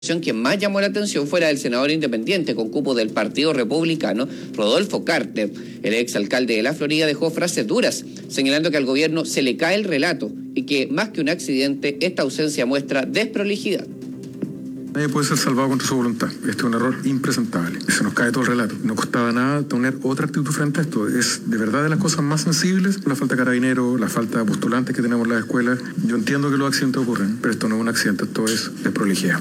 Quien más llamó la atención fuera el senador independiente con cupo del Partido Republicano, Rodolfo Carter. El exalcalde de la Florida dejó frases duras, señalando que al gobierno se le cae el relato y que más que un accidente, esta ausencia muestra desprolijidad. Nadie puede ser salvado contra su voluntad. Este es un error impresentable. Se nos cae todo el relato. No costaba nada tener otra actitud frente a esto. Es de verdad de las cosas más sensibles. La falta de carabineros, la falta de postulantes que tenemos en las escuelas. Yo entiendo que los accidentes ocurren, pero esto no es un accidente, esto es desprolijidad.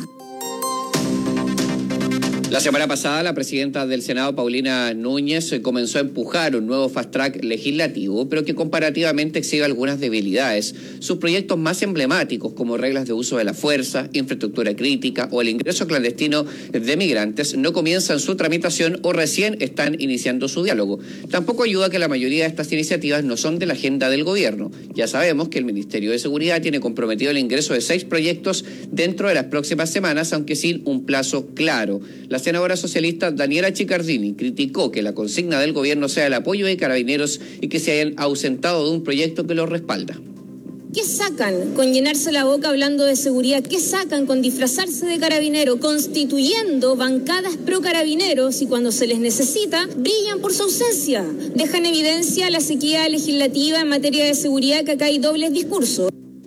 La semana pasada, la presidenta del Senado, Paulina Núñez, comenzó a empujar un nuevo fast track legislativo, pero que comparativamente exhibe algunas debilidades. Sus proyectos más emblemáticos, como reglas de uso de la fuerza, infraestructura crítica o el ingreso clandestino de migrantes, no comienzan su tramitación o recién están iniciando su diálogo. Tampoco ayuda que la mayoría de estas iniciativas no son de la agenda del gobierno. Ya sabemos que el Ministerio de Seguridad tiene comprometido el ingreso de 6 proyectos dentro de las próximas semanas, aunque sin un plazo claro. La senadora socialista Daniela Chiccardini criticó que la consigna del gobierno sea el apoyo de carabineros y que se hayan ausentado de un proyecto que los respalda. ¿Qué sacan con llenarse la boca hablando de seguridad? ¿Qué sacan con disfrazarse de carabinero, constituyendo bancadas pro carabineros y cuando se les necesita, brillan por su ausencia? Dejan en evidencia la sequía legislativa en materia de seguridad, que acá hay dobles discursos.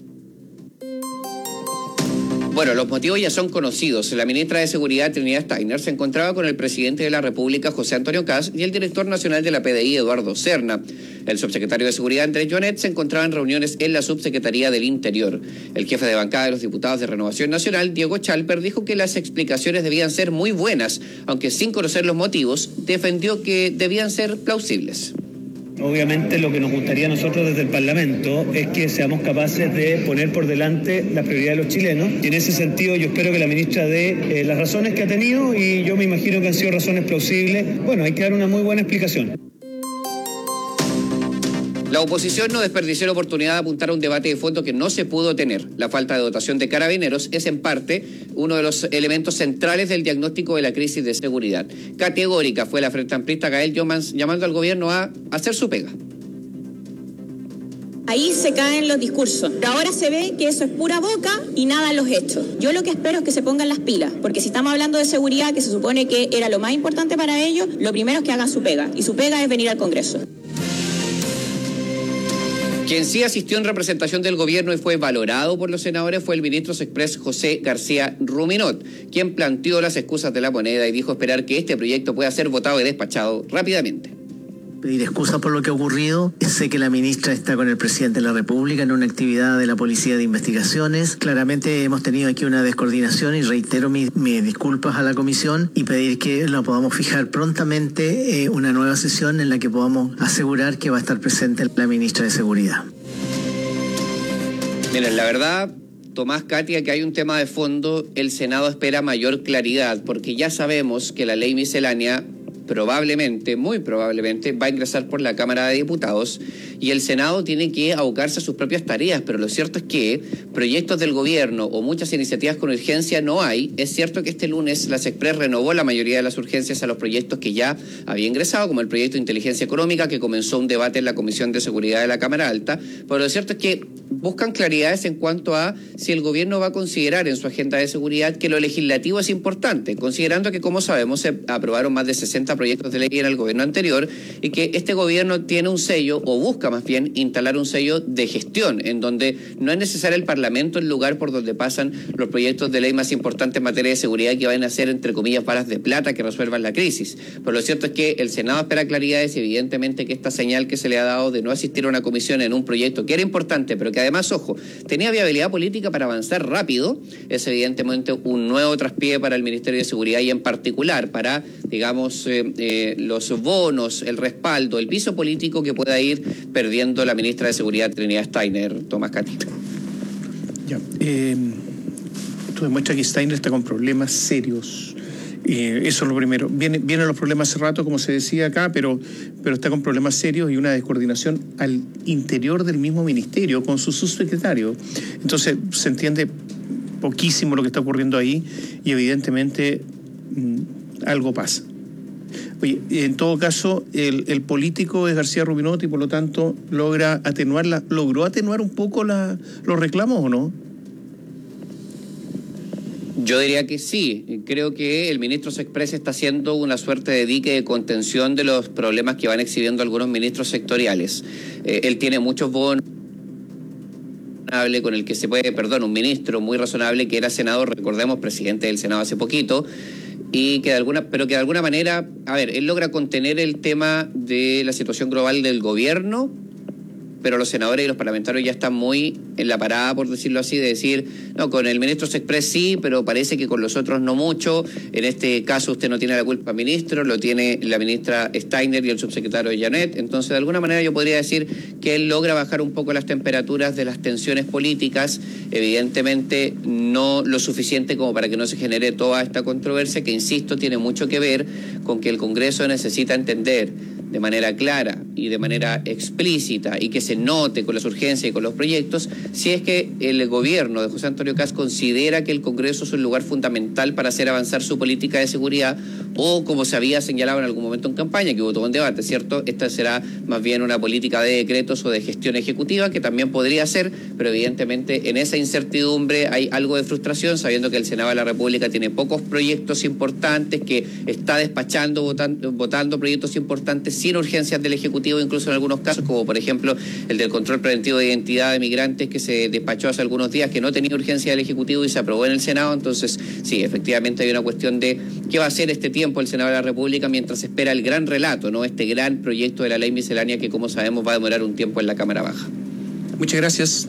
Bueno, los motivos ya son conocidos. La ministra de Seguridad, Trinidad Steiner, se encontraba con el presidente de la República, José Antonio Kast, y el director nacional de la PDI, Eduardo Serna. El subsecretario de Seguridad, Andrés Jonet, se encontraba en reuniones en la Subsecretaría del Interior. El jefe de bancada de los diputados de Renovación Nacional, Diego Chalper, dijo que las explicaciones debían ser muy buenas, aunque sin conocer los motivos, defendió que debían ser plausibles. Obviamente lo que nos gustaría a nosotros desde el Parlamento es que seamos capaces de poner por delante la prioridad de los chilenos, y en ese sentido yo espero que la ministra dé las razones que ha tenido, y yo me imagino que han sido razones plausibles. Bueno, hay que dar una muy buena explicación. La oposición no desperdició la oportunidad de apuntar a un debate de fondo que no se pudo tener. La falta de dotación de carabineros es en parte uno de los elementos centrales del diagnóstico de la crisis de seguridad. Categórica fue la frente amplista Gael Llomans llamando al gobierno a hacer su pega. Ahí se caen los discursos. Pero ahora se ve que eso es pura boca y nada en los hechos. Yo lo que espero es que se pongan las pilas, porque si estamos hablando de seguridad, que se supone que era lo más importante para ellos, lo primero es que hagan su pega, y su pega es venir al Congreso. Quien sí asistió en representación del gobierno y fue valorado por los senadores fue el ministro Express José García Ruminot, quien planteó las excusas de la moneda y dijo esperar que este proyecto pueda ser votado y despachado rápidamente. Pedir excusas por lo que ha ocurrido. Sé que la ministra está con el presidente de la República en una actividad de la Policía de Investigaciones. Claramente hemos tenido aquí una descoordinación y reitero mis disculpas a la comisión y pedir que la podamos fijar prontamente una nueva sesión en la que podamos asegurar que va a estar presente la ministra de Seguridad. Miren, la verdad, Tomás, Katia, que hay un tema de fondo. El Senado espera mayor claridad porque ya sabemos que la ley miscelánea probablemente, muy probablemente, va a ingresar por la Cámara de Diputados y el Senado tiene que abocarse a sus propias tareas, pero lo cierto es que proyectos del gobierno o muchas iniciativas con urgencia no hay. Es cierto que este lunes la SECPRES renovó la mayoría de las urgencias a los proyectos que ya había ingresado, como el proyecto de inteligencia económica, que comenzó un debate en la Comisión de Seguridad de la Cámara Alta, pero lo cierto es que buscan claridades en cuanto a si el gobierno va a considerar en su agenda de seguridad que lo legislativo es importante, considerando que, como sabemos, se aprobaron más de 60 proyectos de ley en el gobierno anterior y que este gobierno tiene un sello, o busca más bien instalar un sello de gestión, en donde no es necesario el Parlamento el lugar por donde pasan los proyectos de ley más importantes en materia de seguridad que van a ser, entre comillas, balas de plata que resuelvan la crisis. Pero lo cierto es que el Senado espera claridades y evidentemente que esta señal que se le ha dado de no asistir a una comisión en un proyecto que era importante, pero que además, ojo, tenía viabilidad política para avanzar rápido, es evidentemente un nuevo traspié para el Ministerio de Seguridad y en particular para, digamos, los bonos, el respaldo, el piso político que pueda ir perdiendo la ministra de Seguridad, Trinidad Steiner. Tomás, Katy. Ya, esto demuestra que Steiner está con problemas serios. Eso es lo primero. Vienen los problemas hace rato, como se decía acá, pero está con problemas serios y una descoordinación al interior del mismo ministerio con su subsecretario. Entonces se entiende poquísimo lo que está ocurriendo ahí y evidentemente algo pasa. Oye, en todo caso, el político es García Ruminot y por lo tanto logró atenuar un poco los reclamos, ¿o no? Yo diría que sí. Creo que el ministro Sexpress está haciendo una suerte de dique de contención de los problemas que van exhibiendo algunos ministros sectoriales. Él tiene muchos bonos con el que se puede, un ministro muy razonable que era senador, recordemos, presidente del Senado hace poquito, y que de alguna manera, él logra contener el tema de la situación global del gobierno, pero los senadores y los parlamentarios ya están muy en la parada, por decirlo así, de decir, no, con el ministro Sexpress sí, pero parece que con los otros no mucho. En este caso usted no tiene la culpa, ministro, lo tiene la ministra Steiner y el subsecretario Janet. Entonces, de alguna manera yo podría decir que él logra bajar un poco las temperaturas de las tensiones políticas, evidentemente no lo suficiente como para que no se genere toda esta controversia, que insisto, tiene mucho que ver con que el Congreso necesita entender de manera clara y de manera explícita y que se note con las urgencias y con los proyectos, si es que el gobierno de José Antonio Kast considera que el Congreso es un lugar fundamental para hacer avanzar su política de seguridad, o como se había señalado en algún momento en campaña, que hubo todo un debate, ¿cierto? Esta será más bien una política de decretos o de gestión ejecutiva, que también podría ser, pero evidentemente en esa incertidumbre hay algo de frustración, sabiendo que el Senado de la República tiene pocos proyectos importantes, que está despachando, votando proyectos importantes sin urgencias del Ejecutivo, incluso en algunos casos, como por ejemplo el del control preventivo de identidad de migrantes, que se despachó hace algunos días, que no tenía urgencia del Ejecutivo y se aprobó en el Senado. Entonces, sí, efectivamente hay una cuestión de qué va a hacer este tiempo el Senado de la República mientras se espera el gran relato, ¿no? Este gran proyecto de la ley miscelánea que, como sabemos, va a demorar un tiempo en la Cámara Baja. Muchas gracias.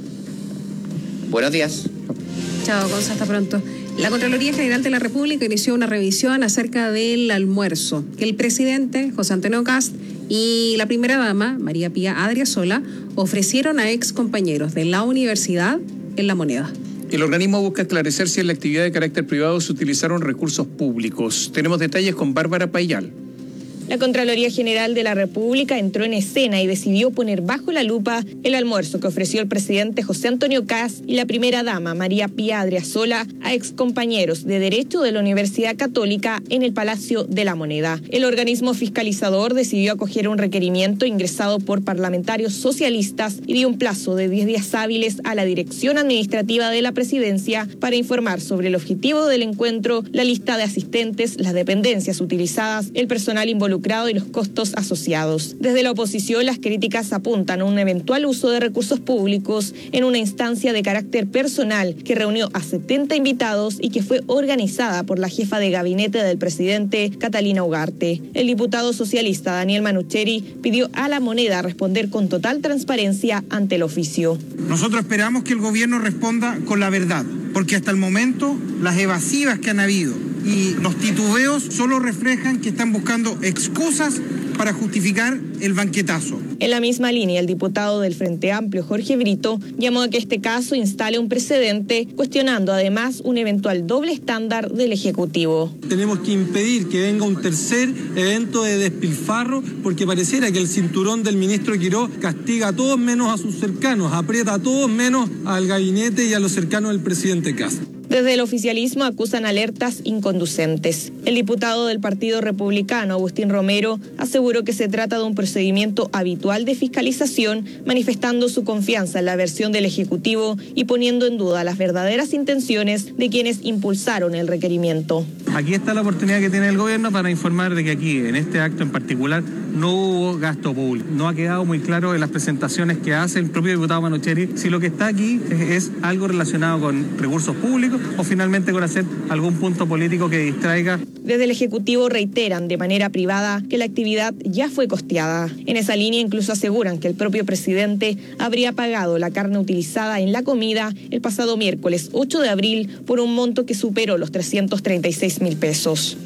Buenos días. Chao, Gonzalo, hasta pronto. La Contraloría General de la República inició una revisión acerca del almuerzo que el presidente José Antonio Kast y la primera dama, María Pía Adriasola, ofrecieron a ex compañeros de la universidad en La Moneda. El organismo busca esclarecer si en la actividad de carácter privado se utilizaron recursos públicos. Tenemos detalles con Bárbara Payal. La Contraloría General de la República entró en escena y decidió poner bajo la lupa el almuerzo que ofreció el presidente José Antonio Kast y la primera dama María Pía Adriasola a excompañeros de Derecho de la Universidad Católica en el Palacio de la Moneda. El organismo fiscalizador decidió acoger un requerimiento ingresado por parlamentarios socialistas y dio un plazo de 10 días hábiles a la Dirección Administrativa de la Presidencia para informar sobre el objetivo del encuentro, la lista de asistentes, las dependencias utilizadas, el personal involucrado y los costos asociados. Desde la oposición, las críticas apuntan a un eventual uso de recursos públicos en una instancia de carácter personal que reunió a 70 invitados y que fue organizada por la jefa de gabinete del presidente, Catalina Ugarte. El diputado socialista Daniel Manucheri pidió a La Moneda responder con total transparencia ante el oficio. Nosotros esperamos que el gobierno responda con la verdad, porque hasta el momento las evasivas que han habido y los titubeos solo reflejan que están buscando excusas para justificar el banquetazo. En la misma línea, el diputado del Frente Amplio, Jorge Brito, llamó a que este caso instale un precedente, cuestionando además un eventual doble estándar del Ejecutivo. Tenemos que impedir que venga un tercer evento de despilfarro, porque pareciera que el cinturón del ministro Quiró castiga a todos menos a sus cercanos, aprieta a todos menos al gabinete y a los cercanos del presidente Kast. Desde el oficialismo acusan alertas inconducentes. El diputado del Partido Republicano, Agustín Romero, aseguró que se trata de un procedimiento habitual de fiscalización, manifestando su confianza en la versión del Ejecutivo y poniendo en duda las verdaderas intenciones de quienes impulsaron el requerimiento. Aquí está la oportunidad que tiene el gobierno para informar de que aquí, en este acto en particular, no hubo gasto público. No ha quedado muy claro en las presentaciones que hace el propio diputado Manucheri si lo que está aquí es algo relacionado con recursos públicos o finalmente con hacer algún punto político que distraiga. Desde el Ejecutivo reiteran de manera privada que la actividad ya fue costeada. En esa línea incluso aseguran que el propio presidente habría pagado la carne utilizada en la comida el pasado miércoles 8 de abril por un monto que superó los 336.000 pesos.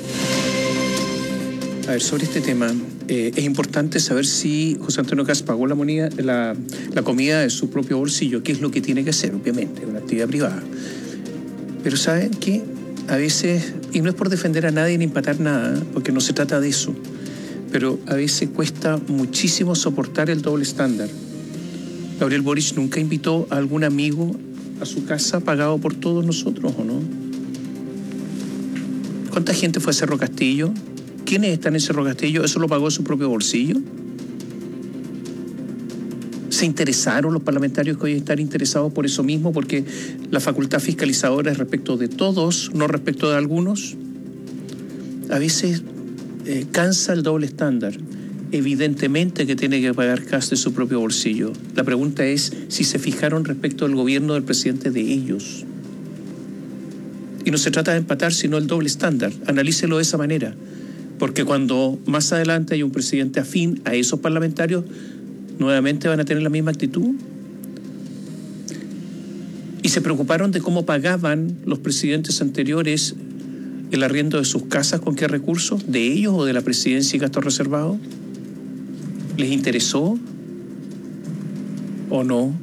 A ver, sobre este tema, es importante saber si José Antonio Kast pagó la comida de su propio bolsillo, que es lo que tiene que hacer, obviamente, una actividad privada. Pero ¿saben qué? A veces, y no es por defender a nadie ni empatar nada, porque no se trata de eso, pero a veces cuesta muchísimo soportar el doble estándar. Gabriel Boric nunca invitó a algún amigo a su casa pagado por todos nosotros, ¿o no? ¿Cuánta gente fue a Cerro Castillo? ¿Quiénes están en Cerro Castillo? ¿Eso lo pagó de su propio bolsillo? se interesaron los parlamentarios que hoy están interesados por eso mismo, porque la facultad fiscalizadora es respecto de todos, no respecto de algunos? A veces cansa el doble estándar. Evidentemente que tiene que pagar CAS de su propio bolsillo. La pregunta es si se fijaron respecto al gobierno del presidente de ellos. Y no se trata de empatar, sino el doble estándar. Analícelo de esa manera. Porque cuando más adelante hay un presidente afín a esos parlamentarios, nuevamente van a tener la misma actitud. Y se preocuparon de cómo pagaban los presidentes anteriores el arriendo de sus casas, con qué recursos, de ellos o de la presidencia y gastos reservados. ¿Les interesó o no?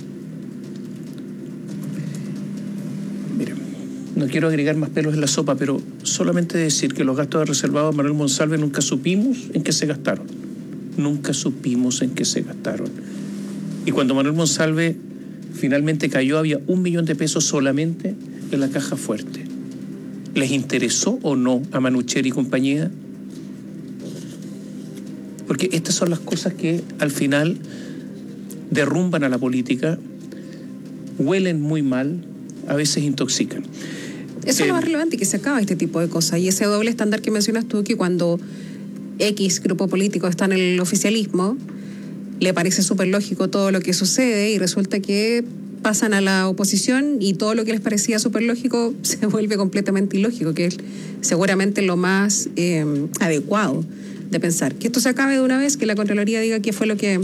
Mira, no quiero agregar más pelos en la sopa, pero solamente decir que los gastos reservados de Manuel Monsalve nunca supimos en qué se gastaron. Nunca supimos en qué se gastaron. Y cuando Manuel Monsalve finalmente cayó, había 1 millón de pesos solamente en la caja fuerte. ¿Les interesó o no a Manucheri y compañía? Porque estas son las cosas que al final derrumban a la política, huelen muy mal, a veces intoxican. Eso es lo más relevante, que se acaba este tipo de cosas. Y ese doble estándar que mencionas tú, que cuando X grupo político está en el oficialismo, le parece súper lógico todo lo que sucede y resulta que pasan a la oposición y todo lo que les parecía súper lógico se vuelve completamente ilógico, que es seguramente lo más adecuado de pensar. Que esto se acabe de una vez, que la Contraloría diga qué fue lo que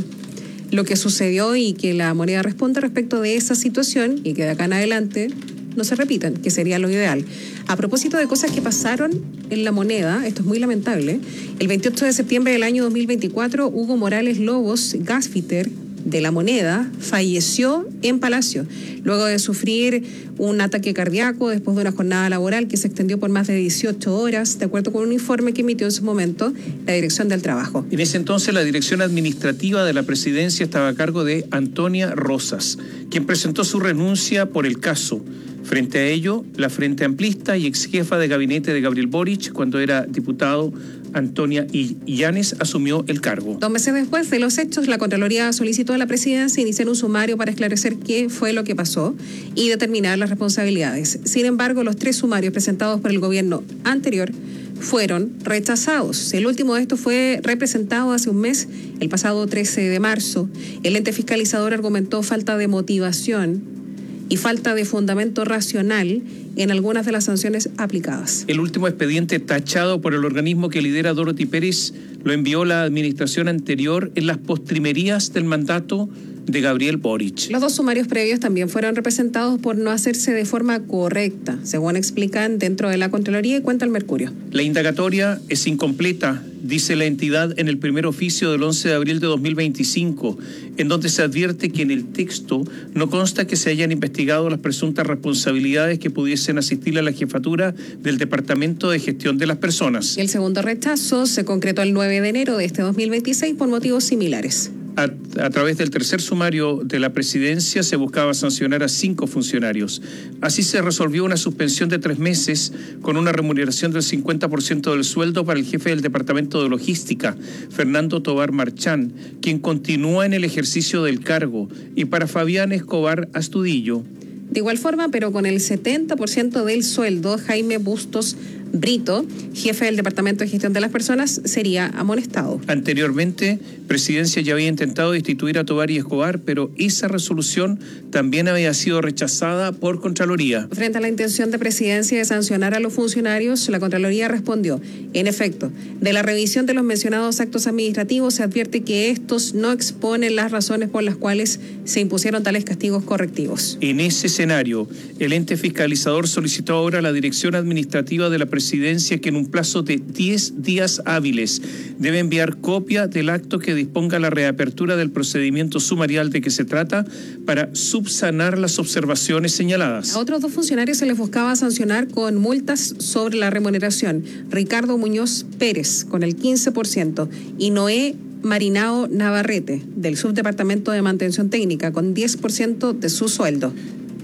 sucedió y que la moneda responda respecto de esa situación y que de acá en adelante no se repitan, que sería lo ideal. A propósito de cosas que pasaron en la moneda, esto es muy lamentable, el 28 de septiembre del año 2024, Hugo Morales Lobos, gasfitter de la moneda, falleció en Palacio, luego de sufrir un ataque cardíaco después de una jornada laboral que se extendió por más de 18 horas, de acuerdo con un informe que emitió en su momento la Dirección del Trabajo. En ese entonces la dirección administrativa de la presidencia estaba a cargo de Antonia Rosas, quien presentó su renuncia por el caso. Frente a ello, la Frente Amplista y ex jefa de gabinete de Gabriel Boric, cuando era diputado, Antonia Illanes, asumió el cargo. 2 meses después de los hechos, la Contraloría solicitó a la presidencia iniciar un sumario para esclarecer qué fue lo que pasó y determinar las responsabilidades. Sin embargo, los 3 sumarios presentados por el gobierno anterior fueron rechazados. El último de estos fue representado hace un mes, el pasado 13 de marzo. El ente fiscalizador argumentó falta de motivación y falta de fundamento racional en algunas de las sanciones aplicadas. El último expediente tachado por el organismo que lidera Dorothy Pérez lo envió la administración anterior en las postrimerías del mandato de Gabriel Boric. Los 2 sumarios previos también fueron representados por no hacerse de forma correcta, según explican dentro de la Contraloría y cuenta el Mercurio. La indagatoria es incompleta, dice la entidad en el primer oficio del 11 de abril de 2025, en donde se advierte que en el texto no consta que se hayan investigado las presuntas responsabilidades que pudiesen asistir a la jefatura del Departamento de Gestión de las Personas. El segundo rechazo se concretó el 9 de enero de este 2026 por motivos similares. A través del tercer sumario de la presidencia se buscaba sancionar a 5 funcionarios. Así se resolvió una suspensión de 3 meses con una remuneración del 50% del sueldo para el jefe del Departamento de Logística, Fernando Tobar Marchán, quien continúa en el ejercicio del cargo, y para Fabián Escobar Astudillo. De igual forma, pero con el 70% del sueldo, Jaime Bustos Brito, jefe del Departamento de Gestión de las Personas, sería amonestado. Anteriormente, Presidencia ya había intentado destituir a Tobar y Escobar, pero esa resolución también había sido rechazada por Contraloría. Frente a la intención de Presidencia de sancionar a los funcionarios, la Contraloría respondió: en efecto, de la revisión de los mencionados actos administrativos se advierte que estos no exponen las razones por las cuales se impusieron tales castigos correctivos. En ese escenario, el ente fiscalizador solicitó ahora a la Dirección Administrativa de la Presidencia que en un plazo de 10 días hábiles debe enviar copia del acto que disponga la reapertura del procedimiento sumarial de que se trata para subsanar las observaciones señaladas. A otros 2 funcionarios se les buscaba sancionar con multas sobre la remuneración: Ricardo Muñoz Pérez con el 15% y Noé Marinao Navarrete del Subdepartamento de Mantención Técnica con 10% de su sueldo.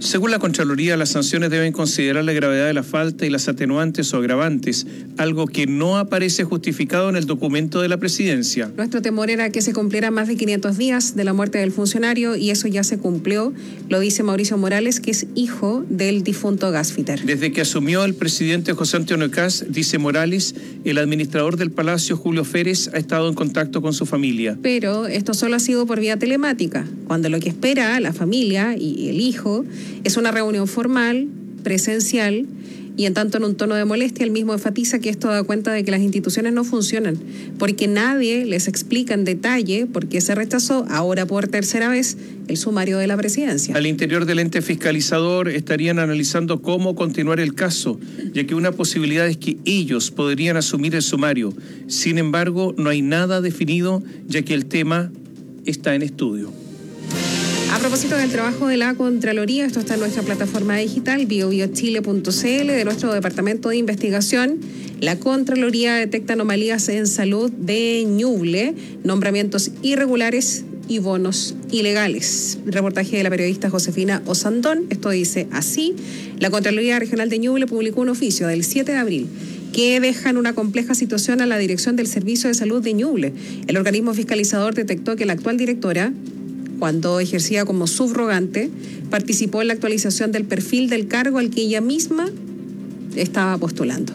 Según la Contraloría, las sanciones deben considerar la gravedad de la falta y las atenuantes o agravantes, algo que no aparece justificado en el documento de la Presidencia. Nuestro temor era que se cumplieran más de 500 días de la muerte del funcionario y eso ya se cumplió, lo dice Mauricio Morales, que es hijo del difunto Gasfiter. Desde que asumió el presidente José Antonio Kast, dice Morales, el administrador del Palacio, Julio Férez, ha estado en contacto con su familia. Pero esto solo ha sido por vía telemática, cuando lo que espera la familia y el hijo es una reunión formal, presencial, y en tanto en un tono de molestia, él mismo enfatiza que esto da cuenta de que las instituciones no funcionan, porque nadie les explica en detalle por qué se rechazó, ahora por tercera vez, el sumario de la Presidencia. Al interior del ente fiscalizador estarían analizando cómo continuar el caso, ya que una posibilidad es que ellos podrían asumir el sumario. Sin embargo, no hay nada definido, ya que el tema está en estudio. A propósito del trabajo de la Contraloría, esto está en nuestra plataforma digital, biobiochile.cl, de nuestro departamento de investigación. La Contraloría detecta anomalías en salud de Ñuble, nombramientos irregulares y bonos ilegales. Reportaje de la periodista Josefina Osandón. Esto dice así: la Contraloría Regional de Ñuble publicó un oficio del 7 de abril que deja en una compleja situación a la Dirección del Servicio de Salud de Ñuble. El organismo fiscalizador detectó que la actual directora, cuando ejercía como subrogante, participó en la actualización del perfil del cargo al que ella misma estaba postulando.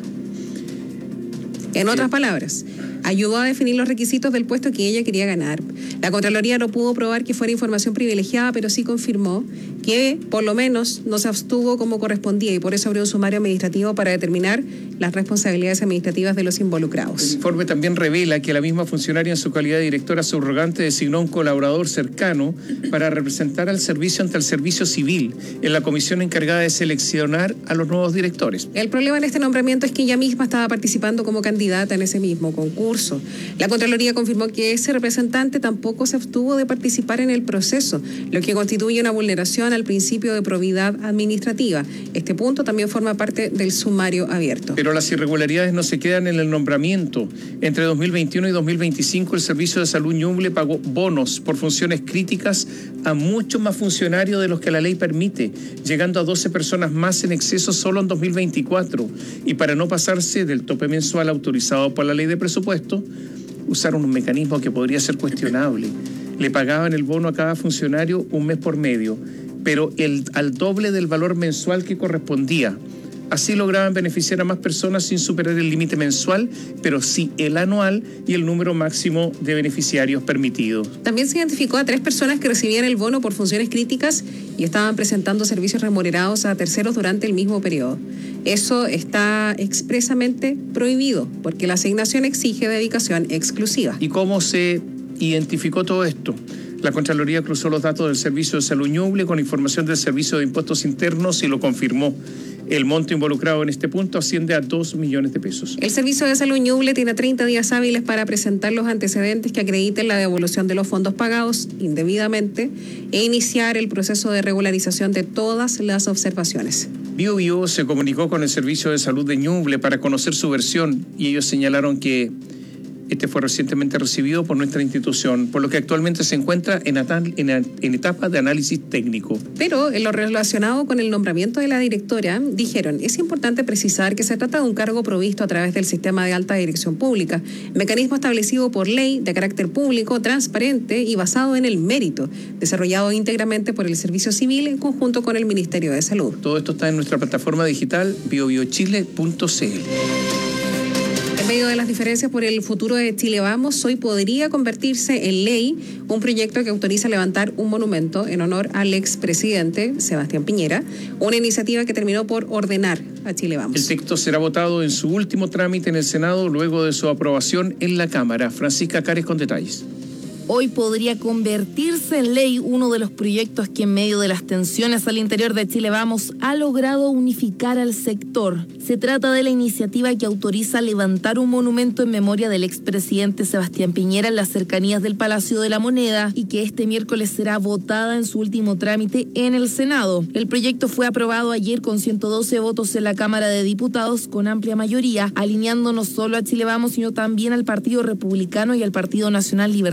En otras palabras, ayudó a definir los requisitos del puesto que ella quería ganar. La Contraloría no pudo probar que fuera información privilegiada, pero sí confirmó que por lo menos no se abstuvo como correspondía y por eso abrió un sumario administrativo para determinar las responsabilidades administrativas de los involucrados. El informe también revela que la misma funcionaria, en su calidad de directora subrogante, designó un colaborador cercano para representar al servicio ante el servicio civil en la comisión encargada de seleccionar a los nuevos directores. El problema en este nombramiento es que ella misma estaba participando como candidata en ese mismo concurso. La Contraloría confirmó que ese representante tampoco se abstuvo de participar en el proceso, lo que constituye una vulneración al principio de probidad administrativa. Este punto también forma parte del sumario abierto. Pero las irregularidades no se quedan en el nombramiento. Entre 2021 y 2025 el Servicio de Salud Ñuble pagó bonos por funciones críticas a muchos más funcionarios de los que la ley permite, llegando a 12 personas más en exceso solo en 2024. Y para no pasarse del tope mensual autorizado por la ley de presupuesto, usaron un mecanismo que podría ser cuestionable. Le pagaban el bono a cada funcionario un mes por medio, pero al doble del valor mensual que correspondía. Así lograban beneficiar a más personas sin superar el límite mensual, pero sí el anual y el número máximo de beneficiarios permitidos. También se identificó a 3 personas que recibían el bono por funciones críticas y estaban presentando servicios remunerados a terceros durante el mismo periodo. Eso está expresamente prohibido, porque la asignación exige dedicación exclusiva. ¿Y cómo se identificó todo esto? La Contraloría cruzó los datos del Servicio de Salud Ñuble con información del Servicio de Impuestos Internos y lo confirmó. El monto involucrado en este punto asciende a 2 millones de pesos. El Servicio de Salud Ñuble tiene 30 días hábiles para presentar los antecedentes que acrediten la devolución de los fondos pagados indebidamente e iniciar el proceso de regularización de todas las observaciones. Bio se comunicó con el Servicio de Salud de Ñuble para conocer su versión y ellos señalaron que este fue recientemente recibido por nuestra institución, por lo que actualmente se encuentra en etapa de análisis técnico. Pero en lo relacionado con el nombramiento de la directora, dijeron, es importante precisar que se trata de un cargo provisto a través del sistema de alta dirección pública, mecanismo establecido por ley de carácter público, transparente y basado en el mérito, desarrollado íntegramente por el Servicio Civil en conjunto con el Ministerio de Salud. Todo esto está en nuestra plataforma digital biobiochile.cl. En medio de las diferencias por el futuro de Chile Vamos, hoy podría convertirse en ley un proyecto que autoriza levantar un monumento en honor al expresidente Sebastián Piñera, una iniciativa que terminó por ordenar a Chile Vamos. El texto será votado en su último trámite en el Senado luego de su aprobación en la Cámara. Francisca Cares con detalles. Hoy podría convertirse en ley uno de los proyectos que en medio de las tensiones al interior de Chile Vamos ha logrado unificar al sector. Se trata de la iniciativa que autoriza levantar un monumento en memoria del expresidente Sebastián Piñera en las cercanías del Palacio de la Moneda y que este miércoles será votada en su último trámite en el Senado. El proyecto fue aprobado ayer con 112 votos en la Cámara de Diputados con amplia mayoría, alineando no solo a Chile Vamos, sino también al Partido Republicano y al Partido Nacional Libertario.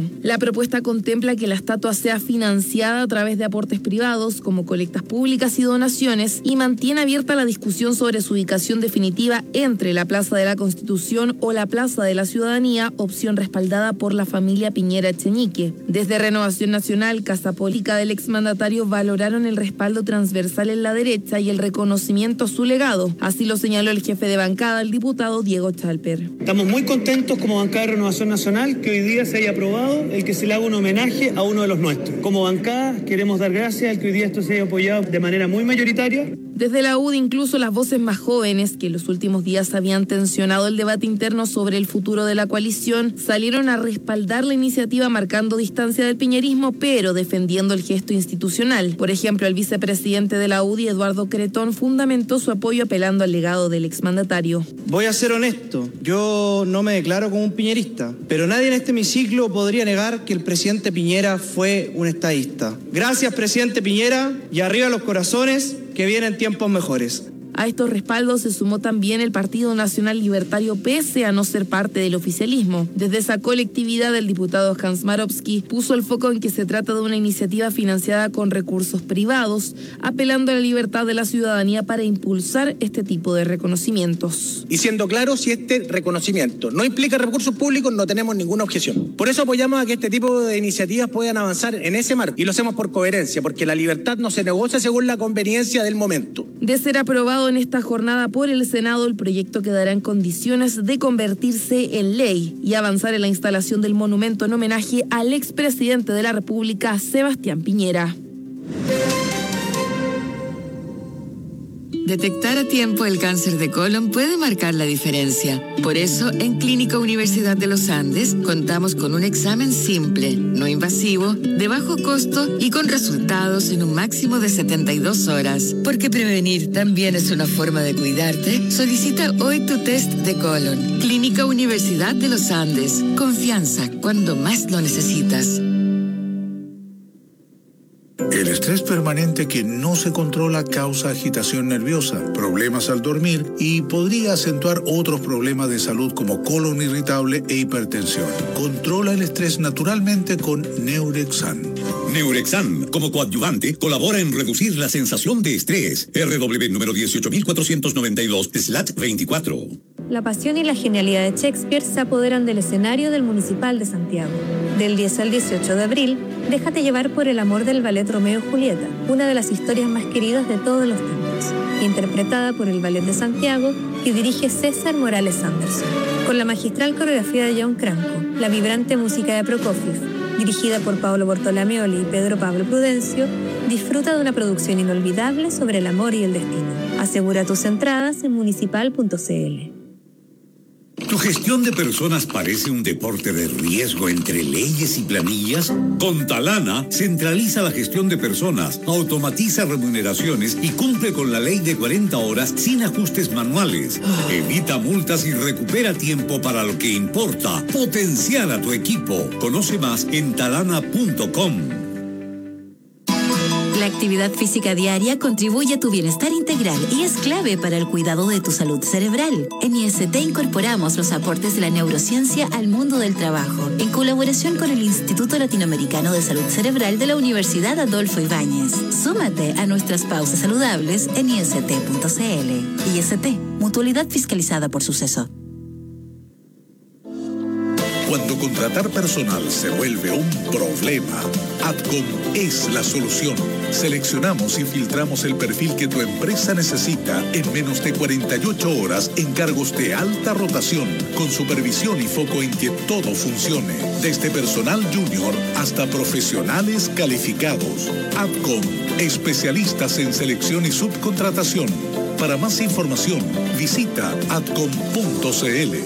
La propuesta contempla que la estatua sea financiada a través de aportes privados, como colectas públicas y donaciones, y mantiene abierta la discusión sobre su ubicación definitiva entre la Plaza de la Constitución o la Plaza de la Ciudadanía, opción respaldada por la familia Piñera Echenique. Desde Renovación Nacional, Casa Política del exmandatario valoraron el respaldo transversal en la derecha y el reconocimiento a su legado. Así lo señaló el jefe de bancada, el diputado Diego Chalper. Estamos muy contentos como bancada de Renovación Nacional que hoy día se haya aprobado el que se le haga un homenaje a uno de los nuestros. Como bancada queremos dar gracias al que hoy día esto se haya apoyado de manera muy mayoritaria. Desde la UDI, incluso las voces más jóvenes, que en los últimos días habían tensionado el debate interno sobre el futuro de la coalición, salieron a respaldar la iniciativa marcando distancia del piñerismo, pero defendiendo el gesto institucional. Por ejemplo, el vicepresidente de la UDI, Eduardo Cretón, fundamentó su apoyo apelando al legado del exmandatario. Voy a ser honesto, yo no me declaro como un piñerista, pero nadie en este hemiciclo podría negar que el presidente Piñera fue un estadista. Gracias, presidente Piñera, y arriba los corazones, que vienen tiempos mejores. A estos respaldos se sumó también el Partido Nacional Libertario, pese a no ser parte del oficialismo. Desde esa colectividad, el diputado Hans Marowski puso el foco en que se trata de una iniciativa financiada con recursos privados, apelando a la libertad de la ciudadanía para impulsar este tipo de reconocimientos. Y siendo claro, si este reconocimiento no implica recursos públicos, no tenemos ninguna objeción. Por eso apoyamos a que este tipo de iniciativas puedan avanzar en ese marco. Y lo hacemos por coherencia, porque la libertad no se negocia según la conveniencia del momento. De ser aprobado en esta jornada por el Senado, el proyecto quedará en condiciones de convertirse en ley y avanzar en la instalación del monumento en homenaje al expresidente de la República, Sebastián Piñera. Detectar a tiempo el cáncer de colon puede marcar la diferencia. Por eso, en Clínica Universidad de los Andes, contamos con un examen simple, no invasivo, de bajo costo y con resultados en un máximo de 72 horas. Porque prevenir también es una forma de cuidarte. Solicita hoy tu test de colon. Clínica Universidad de los Andes. Confianza cuando más lo necesitas. El estrés permanente que no se controla causa agitación nerviosa, problemas al dormir y podría acentuar otros problemas de salud como colon irritable e hipertensión. Controla el estrés naturalmente con Neurexan. Neurexan, como coadyuvante, colabora en reducir la sensación de estrés. RW número 18492/24. La pasión y la genialidad de Shakespeare se apoderan del escenario del Municipal de Santiago. Del 10 al 18 de abril, déjate llevar por el amor del ballet Romeo y Julieta, una de las historias más queridas de todos los tiempos, interpretada por el Ballet de Santiago que dirige César Morales Anderson, con la magistral coreografía de John Cranco, la vibrante música de Prokofiev, dirigida por Paolo Bortolamioli y Pedro Pablo Prudencio. Disfruta de una producción inolvidable sobre el amor y el destino. Asegura tus entradas en municipal.cl. ¿Tu gestión de personas parece un deporte de riesgo entre leyes y planillas? Con Talana, centraliza la gestión de personas, automatiza remuneraciones y cumple con la ley de 40 horas sin ajustes manuales. Evita multas y recupera tiempo para lo que importa. Potenciar a tu equipo. Conoce más en talana.com. La actividad física diaria contribuye a tu bienestar integral y es clave para el cuidado de tu salud cerebral. En IST incorporamos los aportes de la neurociencia al mundo del trabajo, en colaboración con el Instituto Latinoamericano de Salud Cerebral de la Universidad Adolfo Ibáñez. Súmate a nuestras pausas saludables en IST.cl. IST, mutualidad fiscalizada por Suceso. Cuando contratar personal se vuelve un problema, Adcom es la solución. Seleccionamos y filtramos el perfil que tu empresa necesita en menos de 48 horas en cargos de alta rotación, con supervisión y foco en que todo funcione, desde personal junior hasta profesionales calificados. Adcom, especialistas en selección y subcontratación. Para más información, visita adcom.cl.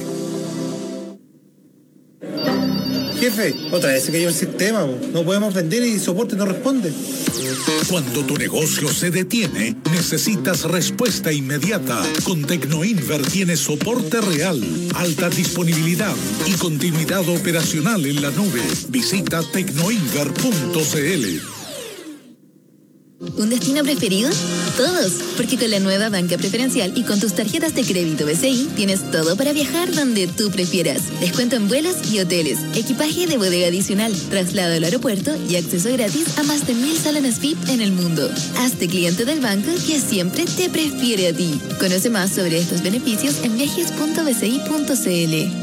Jefe, otra vez se cayó el sistema. No podemos vender y soporte no responde. Cuando tu negocio se detiene, necesitas respuesta inmediata. Con Tecnoinver tienes soporte real, alta disponibilidad y continuidad operacional en la nube. Visita tecnoinver.cl. ¿Un destino preferido? Todos, porque con la nueva banca preferencial y con tus tarjetas de crédito BCI tienes todo para viajar donde tú prefieras. Descuento en vuelos y hoteles, equipaje de bodega adicional, traslado al aeropuerto y acceso gratis a más de 1000 salones VIP en el mundo. Hazte cliente del banco que siempre te prefiere a ti. Conoce más sobre estos beneficios en viajes.bci.cl.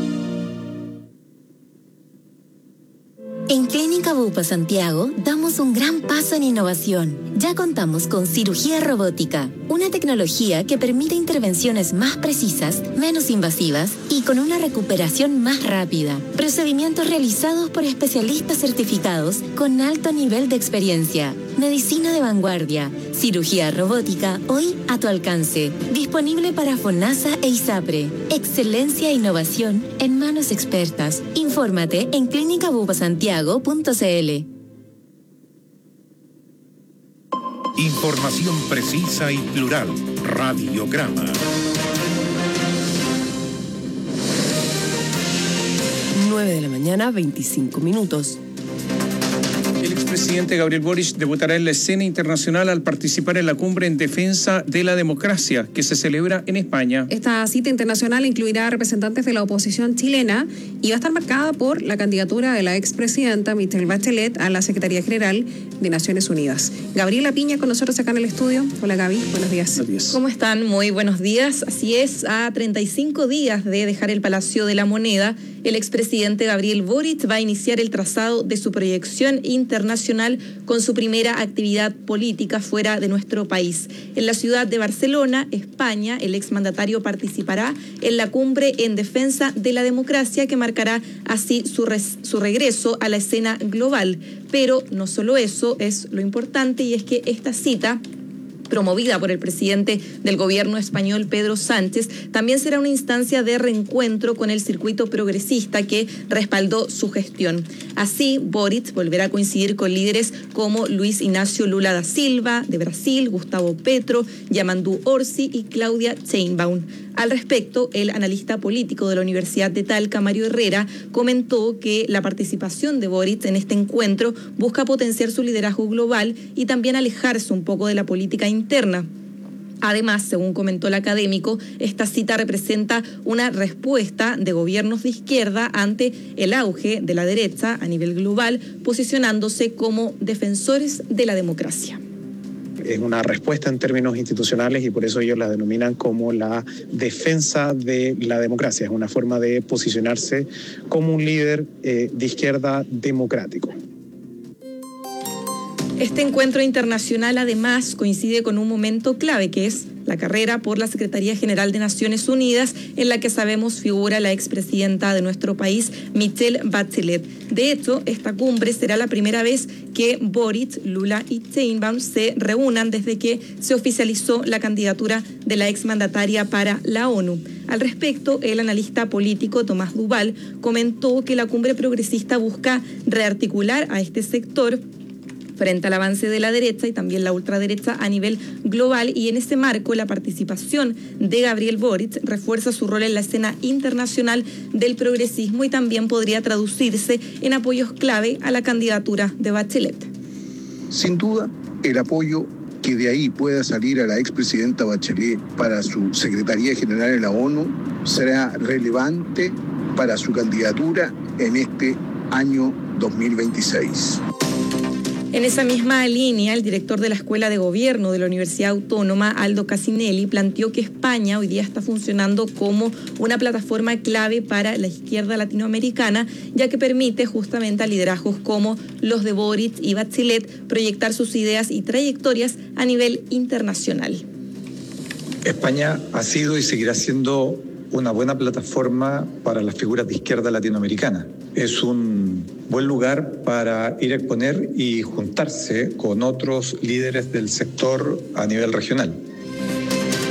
En Clínica Bupa Santiago damos un gran paso en innovación. Ya contamos con cirugía robótica, una tecnología que permite intervenciones más precisas, menos invasivas y con una recuperación más rápida. Procedimientos realizados por especialistas certificados con alto nivel de experiencia. Medicina de vanguardia, cirugía robótica hoy a tu alcance. Disponible para FONASA e ISAPRE. Excelencia e innovación en manos expertas. Infórmate en clinicabupasantiago.cl. Información precisa y plural. Radiograma. 9:25 a.m. El expresidente Gabriel Boric debutará en la escena internacional al participar en la cumbre en defensa de la democracia que se celebra en España. Esta cita internacional incluirá representantes de la oposición chilena y va a estar marcada por la candidatura de la expresidenta Michelle Bachelet a la Secretaría General de Naciones Unidas. Gabriela Piña con nosotros acá en el estudio. Hola Gaby, buenos días. Buenos días. ¿Cómo están? Muy buenos días. Así es, a 35 días de dejar el Palacio de la Moneda, el expresidente Gabriel Boric va a iniciar el trazado de su proyección internacional con su primera actividad política fuera de nuestro país. En la ciudad de Barcelona, España, el exmandatario participará en la cumbre en defensa de la democracia que marcará así su regreso a la escena global. Pero no solo eso es lo importante, y es que esta cita, promovida por el presidente del gobierno español, Pedro Sánchez, también será una instancia de reencuentro con el circuito progresista que respaldó su gestión. Así, Boric volverá a coincidir con líderes como Luis Inácio Lula da Silva, de Brasil, Gustavo Petro, Yamandu Orsi y Claudia Sheinbaum. Al respecto, el analista político de la Universidad de Talca, Mario Herrera, comentó que la participación de Boric en este encuentro busca potenciar su liderazgo global y también alejarse un poco de la política interna. Además, según comentó el académico, esta cita representa una respuesta de gobiernos de izquierda ante el auge de la derecha a nivel global, posicionándose como defensores de la democracia. Es una respuesta en términos institucionales y por eso ellos la denominan como la defensa de la democracia. Es una forma de posicionarse como un líder de izquierda democrático. Este encuentro internacional además coincide con un momento clave, que es la carrera por la Secretaría General de Naciones Unidas, en la que sabemos figura la expresidenta de nuestro país, Michelle Bachelet. De hecho, esta cumbre será la primera vez que Boric, Lula y Sheinbaum se reúnan desde que se oficializó la candidatura de la exmandataria para la ONU. Al respecto, el analista político Tomás Duval comentó que la cumbre progresista busca rearticular a este sector frente al avance de la derecha y también la ultraderecha a nivel global, y en ese marco la participación de Gabriel Boric refuerza su rol en la escena internacional del progresismo y también podría traducirse en apoyos clave a la candidatura de Bachelet. Sin duda, el apoyo que de ahí pueda salir a la expresidenta Bachelet para su Secretaría General de la ONU será relevante para su candidatura en este año 2026. En esa misma línea, el director de la Escuela de Gobierno de la Universidad Autónoma, Aldo Casinelli, planteó que España hoy día está funcionando como una plataforma clave para la izquierda latinoamericana, ya que permite justamente a liderazgos como los de Boric y Bachelet proyectar sus ideas y trayectorias a nivel internacional. España ha sido y seguirá siendo una buena plataforma para las figuras de izquierda latinoamericana. Es un buen lugar para ir a exponer y juntarse con otros líderes del sector a nivel regional.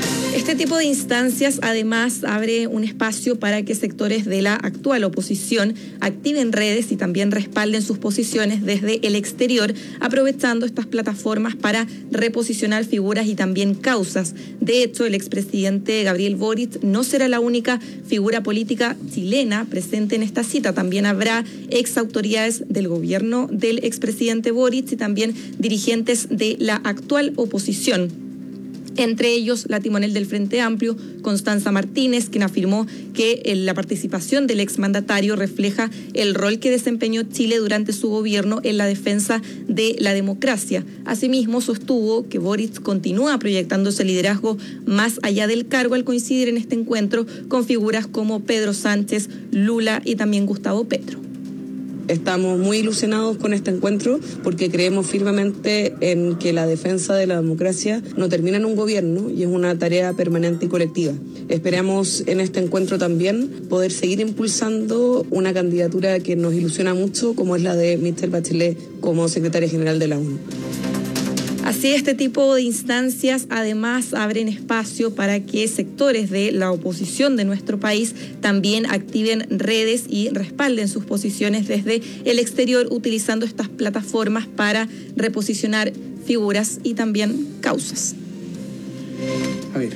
Este tipo de instancias además abre un espacio para que sectores de la actual oposición activen redes y también respalden sus posiciones desde el exterior, aprovechando estas plataformas para reposicionar figuras y también causas. De hecho, el expresidente Gabriel Boric no será la única figura política chilena presente en esta cita. También habrá exautoridades del gobierno del expresidente Boric y también dirigentes de la actual oposición. Entre ellos, la timonel del Frente Amplio, Constanza Martínez, quien afirmó que la participación del exmandatario refleja el rol que desempeñó Chile durante su gobierno en la defensa de la democracia. Asimismo, sostuvo que Boric continúa proyectándose liderazgo más allá del cargo al coincidir en este encuentro con figuras como Pedro Sánchez, Lula y también Gustavo Petro. Estamos muy ilusionados con este encuentro porque creemos firmemente en que la defensa de la democracia no termina en un gobierno y es una tarea permanente y colectiva. Esperamos en este encuentro también poder seguir impulsando una candidatura que nos ilusiona mucho, como es la de Michelle Bachelet como secretaria general de la ONU. Así, este tipo de instancias además abren espacio para que sectores de la oposición de nuestro país también activen redes y respalden sus posiciones desde el exterior, utilizando estas plataformas para reposicionar figuras y también causas. A ver,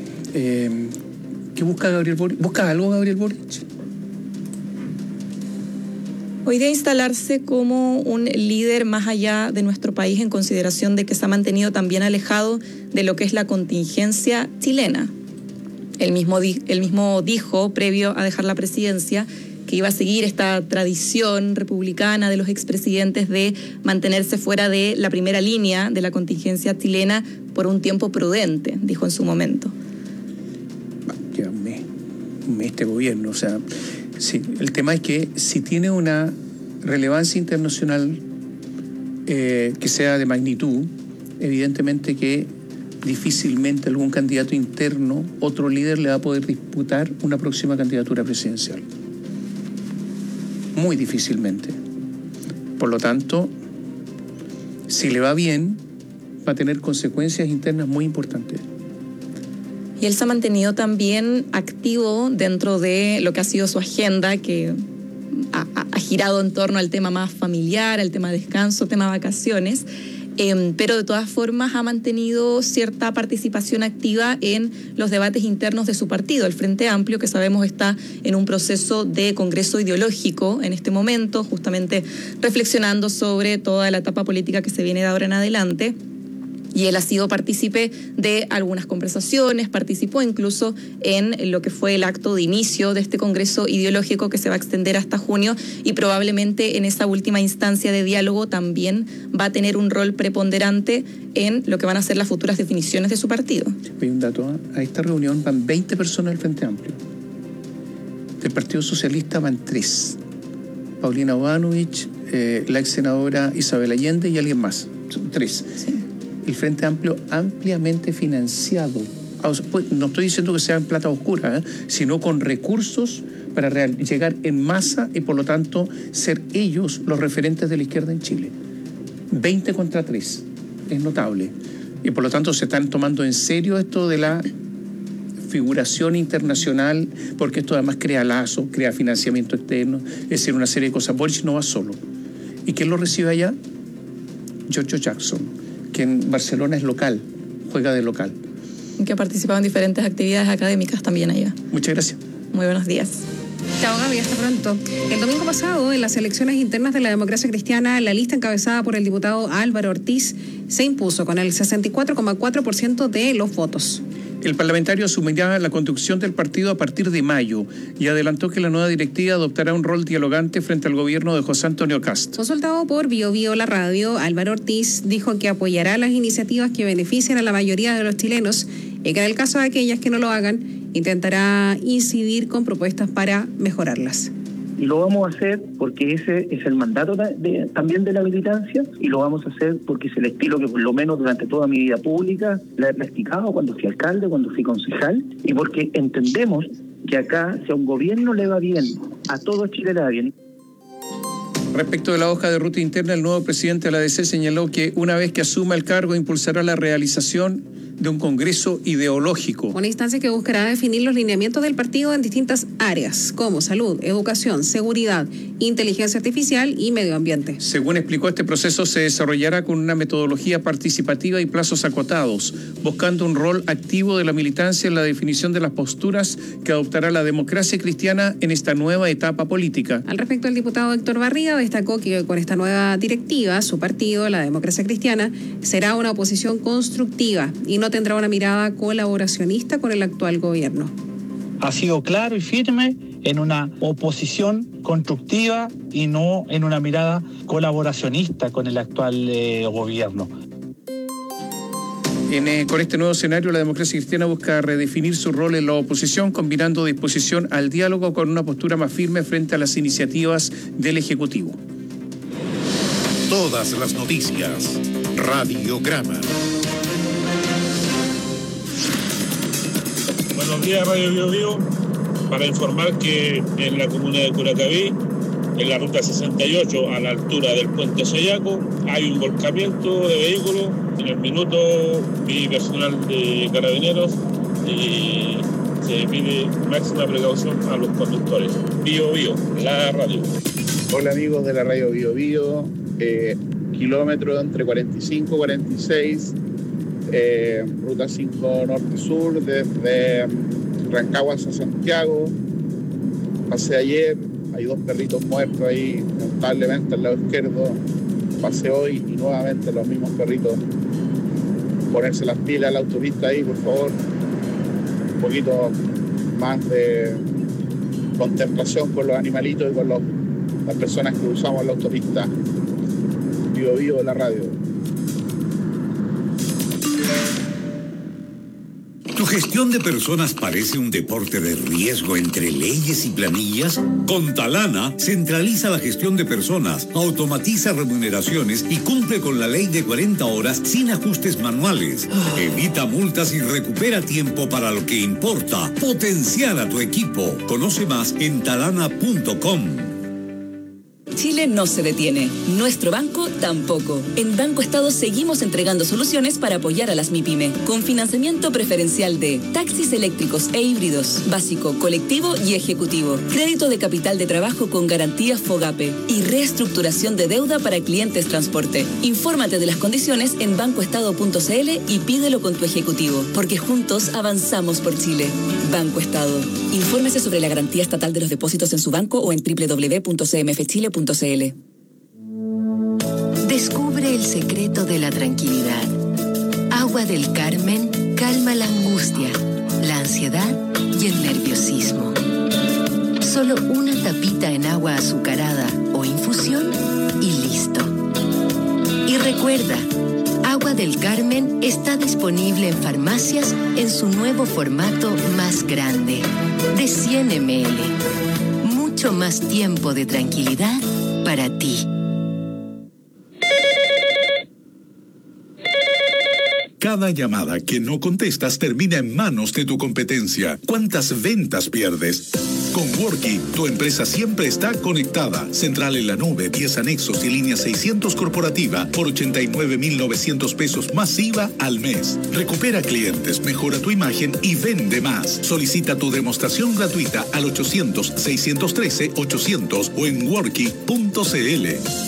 ¿qué busca Gabriel Boric? ¿Busca algo Gabriel Boric? Hoy día instalarse como un líder más allá de nuestro país, en consideración de que se ha mantenido también alejado de lo que es la contingencia chilena. Él mismo dijo, previo a dejar la presidencia, que iba a seguir esta tradición republicana de los expresidentes de mantenerse fuera de la primera línea de la contingencia chilena por un tiempo prudente, dijo en su momento. Lleva un mes este gobierno, o sea... Sí, el tema es que si tiene una relevancia internacional que sea de magnitud, evidentemente que difícilmente algún candidato interno, otro líder, le va a poder disputar una próxima candidatura presidencial. Muy difícilmente. Por lo tanto, si le va bien, va a tener consecuencias internas muy importantes. Y él se ha mantenido también activo dentro de lo que ha sido su agenda, que ha girado en torno al tema más familiar, al tema descanso, tema vacaciones, pero de todas formas ha mantenido cierta participación activa en los debates internos de su partido, el Frente Amplio, que sabemos está en un proceso de congreso ideológico en este momento, justamente reflexionando sobre toda la etapa política que se viene de ahora en adelante. Y él ha sido partícipe de algunas conversaciones, participó incluso en lo que fue el acto de inicio de este congreso ideológico que se va a extender hasta junio, y probablemente en esa última instancia de diálogo también va a tener un rol preponderante en lo que van a ser las futuras definiciones de su partido. Hay un dato, a esta reunión van 20 personas del Frente Amplio. Del Partido Socialista van 3. Paulina Bodanovich, la ex senadora Isabel Allende y alguien más. Son 3. Sí. El Frente Amplio ampliamente financiado. No estoy diciendo que sea en plata oscura, sino con recursos para llegar en masa y por lo tanto ser ellos los referentes de la izquierda en Chile. 20 contra 3. Es notable. Y por lo tanto se están tomando en serio esto de la figuración internacional, porque esto además crea lazos, crea financiamiento externo, es decir, una serie de cosas. Boric no va solo. ¿Y quién lo recibe allá? Giorgio Jackson, que en Barcelona es local, juega de local. Que ha participado en diferentes actividades académicas también allá. Muchas gracias. Muy buenos días. Chao, Gaby, hasta pronto. El domingo pasado, en las elecciones internas de la democracia cristiana, la lista encabezada por el diputado Álvaro Ortiz se impuso con el 64,4% de los votos. El parlamentario asumirá la conducción del partido a partir de mayo y adelantó que la nueva directiva adoptará un rol dialogante frente al gobierno de José Antonio Kast. Consultado por Bio Bio La Radio, Álvaro Ortiz dijo que apoyará las iniciativas que beneficien a la mayoría de los chilenos y que en el caso de aquellas que no lo hagan, intentará incidir con propuestas para mejorarlas. Y lo vamos a hacer porque ese es el mandato también de la militancia, y lo vamos a hacer porque es el estilo que por lo menos durante toda mi vida pública la he practicado cuando fui alcalde, cuando fui concejal, y porque entendemos que acá, si a un gobierno le va bien, a todo Chile le va bien. Respecto de la hoja de ruta interna, el nuevo presidente de la ADC señaló que una vez que asuma el cargo impulsará la realización de un congreso ideológico. Una instancia que buscará definir los lineamientos del partido en distintas áreas, como salud, educación, seguridad, inteligencia artificial y medio ambiente. Según explicó, este proceso se desarrollará con una metodología participativa y plazos acotados, buscando un rol activo de la militancia en la definición de las posturas que adoptará la democracia cristiana en esta nueva etapa política. Al respecto, el diputado Héctor Barriga destacó que con esta nueva directiva, su partido, la democracia cristiana, será una oposición constructiva y no tendrá una mirada colaboracionista con el actual gobierno. Ha sido claro y firme en una oposición constructiva y no en una mirada colaboracionista con el actual gobierno. Con este nuevo escenario, la democracia cristiana busca redefinir su rol en la oposición, combinando disposición al diálogo con una postura más firme frente a las iniciativas del Ejecutivo. Todas las noticias. Radiograma. Buenos días, Radio Bio Bio. Para informar que en la comuna de Curacaví, en la ruta 68, a la altura del puente Sayaco, hay un volcamiento de vehículos. En el minuto, mi personal de carabineros y se pide máxima precaución a los conductores. Bio Bio, la radio. Hola amigos de la radio Bio Bio, kilómetro entre 45 y 46, ruta 5 norte-sur, desde Rancagüas a Santiago. Pasé ayer, hay 2 perritos muertos ahí, lamentablemente al lado izquierdo. Pasé hoy y nuevamente los mismos perritos. Ponerse las pilas a la autopista ahí, por favor. Un poquito más de contemplación con los animalitos y con las personas que usamos la autopista. Bio Bio de la radio. ¿Tu gestión de personas parece un deporte de riesgo entre leyes y planillas? Con Talana centraliza la gestión de personas, automatiza remuneraciones y cumple con la ley de 40 horas sin ajustes manuales. Evita multas y recupera tiempo para lo que importa. Potenciar a tu equipo. Conoce más en talana.com. Chile no se detiene. Nuestro banco tampoco. En Banco Estado seguimos entregando soluciones para apoyar a las MIPYME, con financiamiento preferencial de taxis eléctricos e híbridos, básico, colectivo y ejecutivo, crédito de capital de trabajo con garantía FOGAPE y reestructuración de deuda para clientes transporte. Infórmate de las condiciones en bancoestado.cl y pídelo con tu ejecutivo, porque juntos avanzamos por Chile. Banco Estado. Infórmese sobre la garantía estatal de los depósitos en su banco o en www.cmfchile.cl. Descubre el secreto de la tranquilidad. Agua del Carmen calma la angustia, la ansiedad y el nerviosismo. Solo una tapita en agua azucarada o infusión y listo. Y recuerda, Agua del Carmen está disponible en farmacias en su nuevo formato más grande, de 100 ml. Mucho más tiempo de tranquilidad para ti. Cada llamada que no contestas termina en manos de tu competencia. ¿Cuántas ventas pierdes? Con Worky, tu empresa siempre está conectada. Central en la nube, 10 anexos y línea 600 corporativa por 89.900 pesos más IVA al mes. Recupera clientes, mejora tu imagen y vende más. Solicita tu demostración gratuita al 800-613-800 o en worky.cl.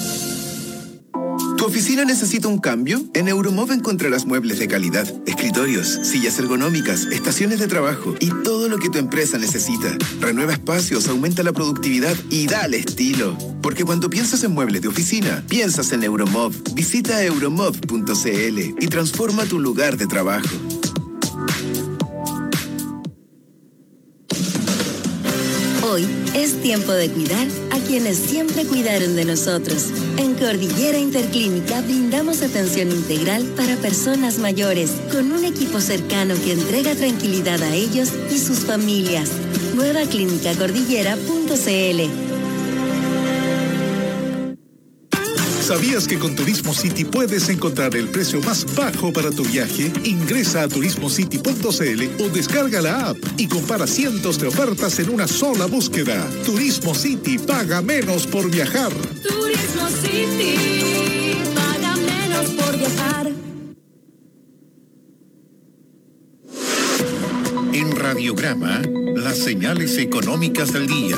¿Tu oficina necesita un cambio? En Euromov encontrarás muebles de calidad, escritorios, sillas ergonómicas, estaciones de trabajo y todo lo que tu empresa necesita. Renueva espacios, aumenta la productividad y dale estilo. Porque cuando piensas en muebles de oficina, piensas en Euromov. Visita euromov.cl y transforma tu lugar de trabajo. Hoy es tiempo de cuidar a quienes siempre cuidaron de nosotros. En Cordillera Interclínica brindamos atención integral para personas mayores, con un equipo cercano que entrega tranquilidad a ellos y sus familias. Nueva Clínica Cordillera.cl. ¿Sabías que con Turismo City puedes encontrar el precio más bajo para tu viaje? Ingresa a turismocity.cl o descarga la app y compara cientos de ofertas en una sola búsqueda. Turismo City, paga menos por viajar. Turismo City, paga menos por viajar. Radiograma, las señales económicas del día.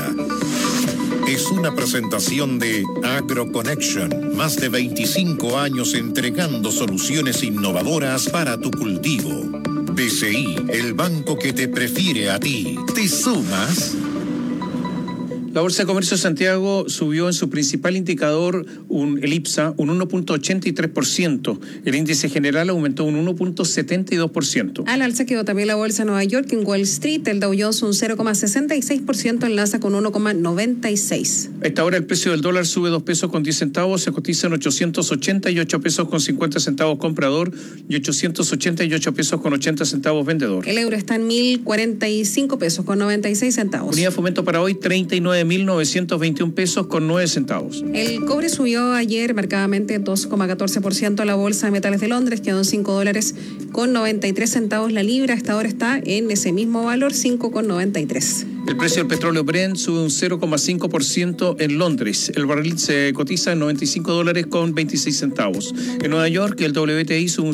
Es una presentación de AgroConnection, más de 25 años entregando soluciones innovadoras para tu cultivo. BCI, el banco que te prefiere a ti. ¿Te sumas? La Bolsa de Comercio de Santiago subió en su principal indicador, el IPSA, un 1.83%. El índice general aumentó un 1.72%. Al alza quedó también la Bolsa de Nueva York. En Wall Street, el Dow Jones un 0,66%, el Nasdaq con 1,96%. A esta hora el precio del dólar sube 2 pesos con 10 centavos, se cotiza en 888 pesos con 50 centavos comprador y 888 pesos con 80 centavos vendedor. El euro está en 1.045 pesos con 96 centavos. Unidad de fomento para hoy, 39.921 pesos con 9 centavos. El cobre subió ayer marcadamente 2,14%. La Bolsa de Metales de Londres quedó en $5 con 93 centavos la libra. Hasta ahora está en ese mismo valor, 5,93. El precio del petróleo Brent sube un 0,5% en Londres. El barril se cotiza en $95 con 26 centavos. En Nueva York, el WTI sube un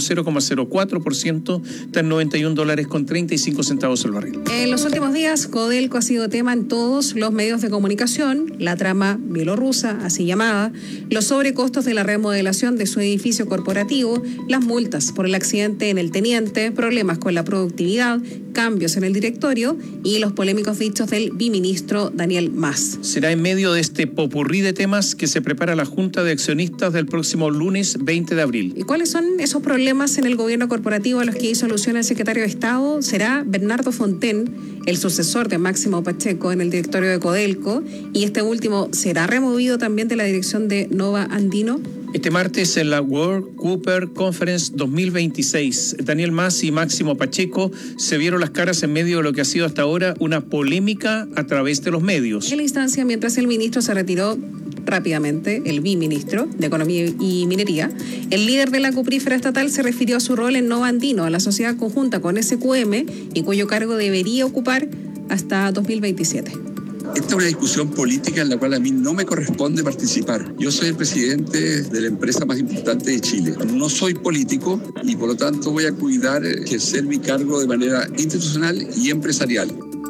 0,04%, está en $91 con 35 centavos el barril. En los últimos días, Codelco ha sido tema en todos los medios de comunicación. La trama bielorrusa, así llamada, los sobrecostos de la remodelación de su edificio corporativo, las multas por el accidente en el Teniente, problemas con la productividad, cambios en el directorio y los polémicos dichos del biministro Daniel Mas. Será en medio de este popurrí de temas que se prepara la Junta de Accionistas del próximo lunes 20 de abril. ¿Y cuáles son esos problemas en el gobierno corporativo a los que hizo alusión el secretario de Estado? Será Bernardo Fonten, el sucesor de Máximo Pacheco en el directorio de Codelco, y este último será removido también de la dirección de Nova Andino. Este martes en la World Cooper Conference 2026, Daniel Mas y Máximo Pacheco se vieron las caras en medio de lo que ha sido hasta ahora una polémica a través de los medios. En la instancia, mientras el ministro se retiró rápidamente, el biministro de Economía y Minería, el líder de la cuprífera estatal se refirió a su rol en Nova Andino, a la sociedad conjunta con SQM, y cuyo cargo debería ocupar hasta 2027. Esta es una discusión política en la cual a mí no me corresponde participar. Yo soy el presidente de la empresa más importante de Chile. No soy político y por lo tanto voy a cuidar ejercer mi cargo de manera institucional y empresarial.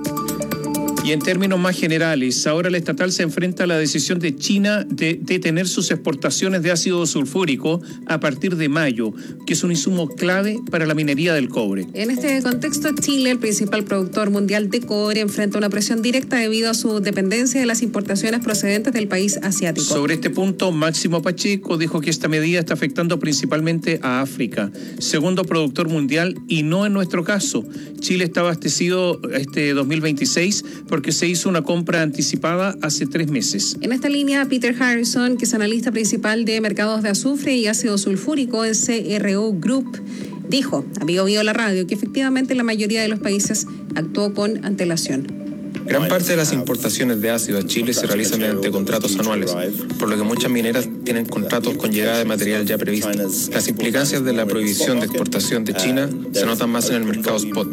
Y en términos más generales, ahora la estatal se enfrenta a la decisión de China de detener sus exportaciones de ácido sulfúrico a partir de mayo, que es un insumo clave para la minería del cobre. En este contexto, Chile, el principal productor mundial de cobre, enfrenta una presión directa debido a su dependencia de las importaciones procedentes del país asiático. Sobre este punto, Máximo Pacheco dijo que esta medida está afectando principalmente a África, segundo productor mundial, y no en nuestro caso. Chile está abastecido este 2026 porque se hizo una compra anticipada hace 3 meses. En esta línea, Peter Harrison, que es analista principal de mercados de azufre y ácido sulfúrico en CRO Group, dijo a Vigo Vigo la radio que efectivamente la mayoría de los países actuó con antelación. Gran parte de las importaciones de ácido a Chile se realizan mediante contratos anuales, por lo que muchas mineras tienen contratos con llegada de material ya previsto. Las implicancias de la prohibición de exportación de China se notan más en el mercado spot.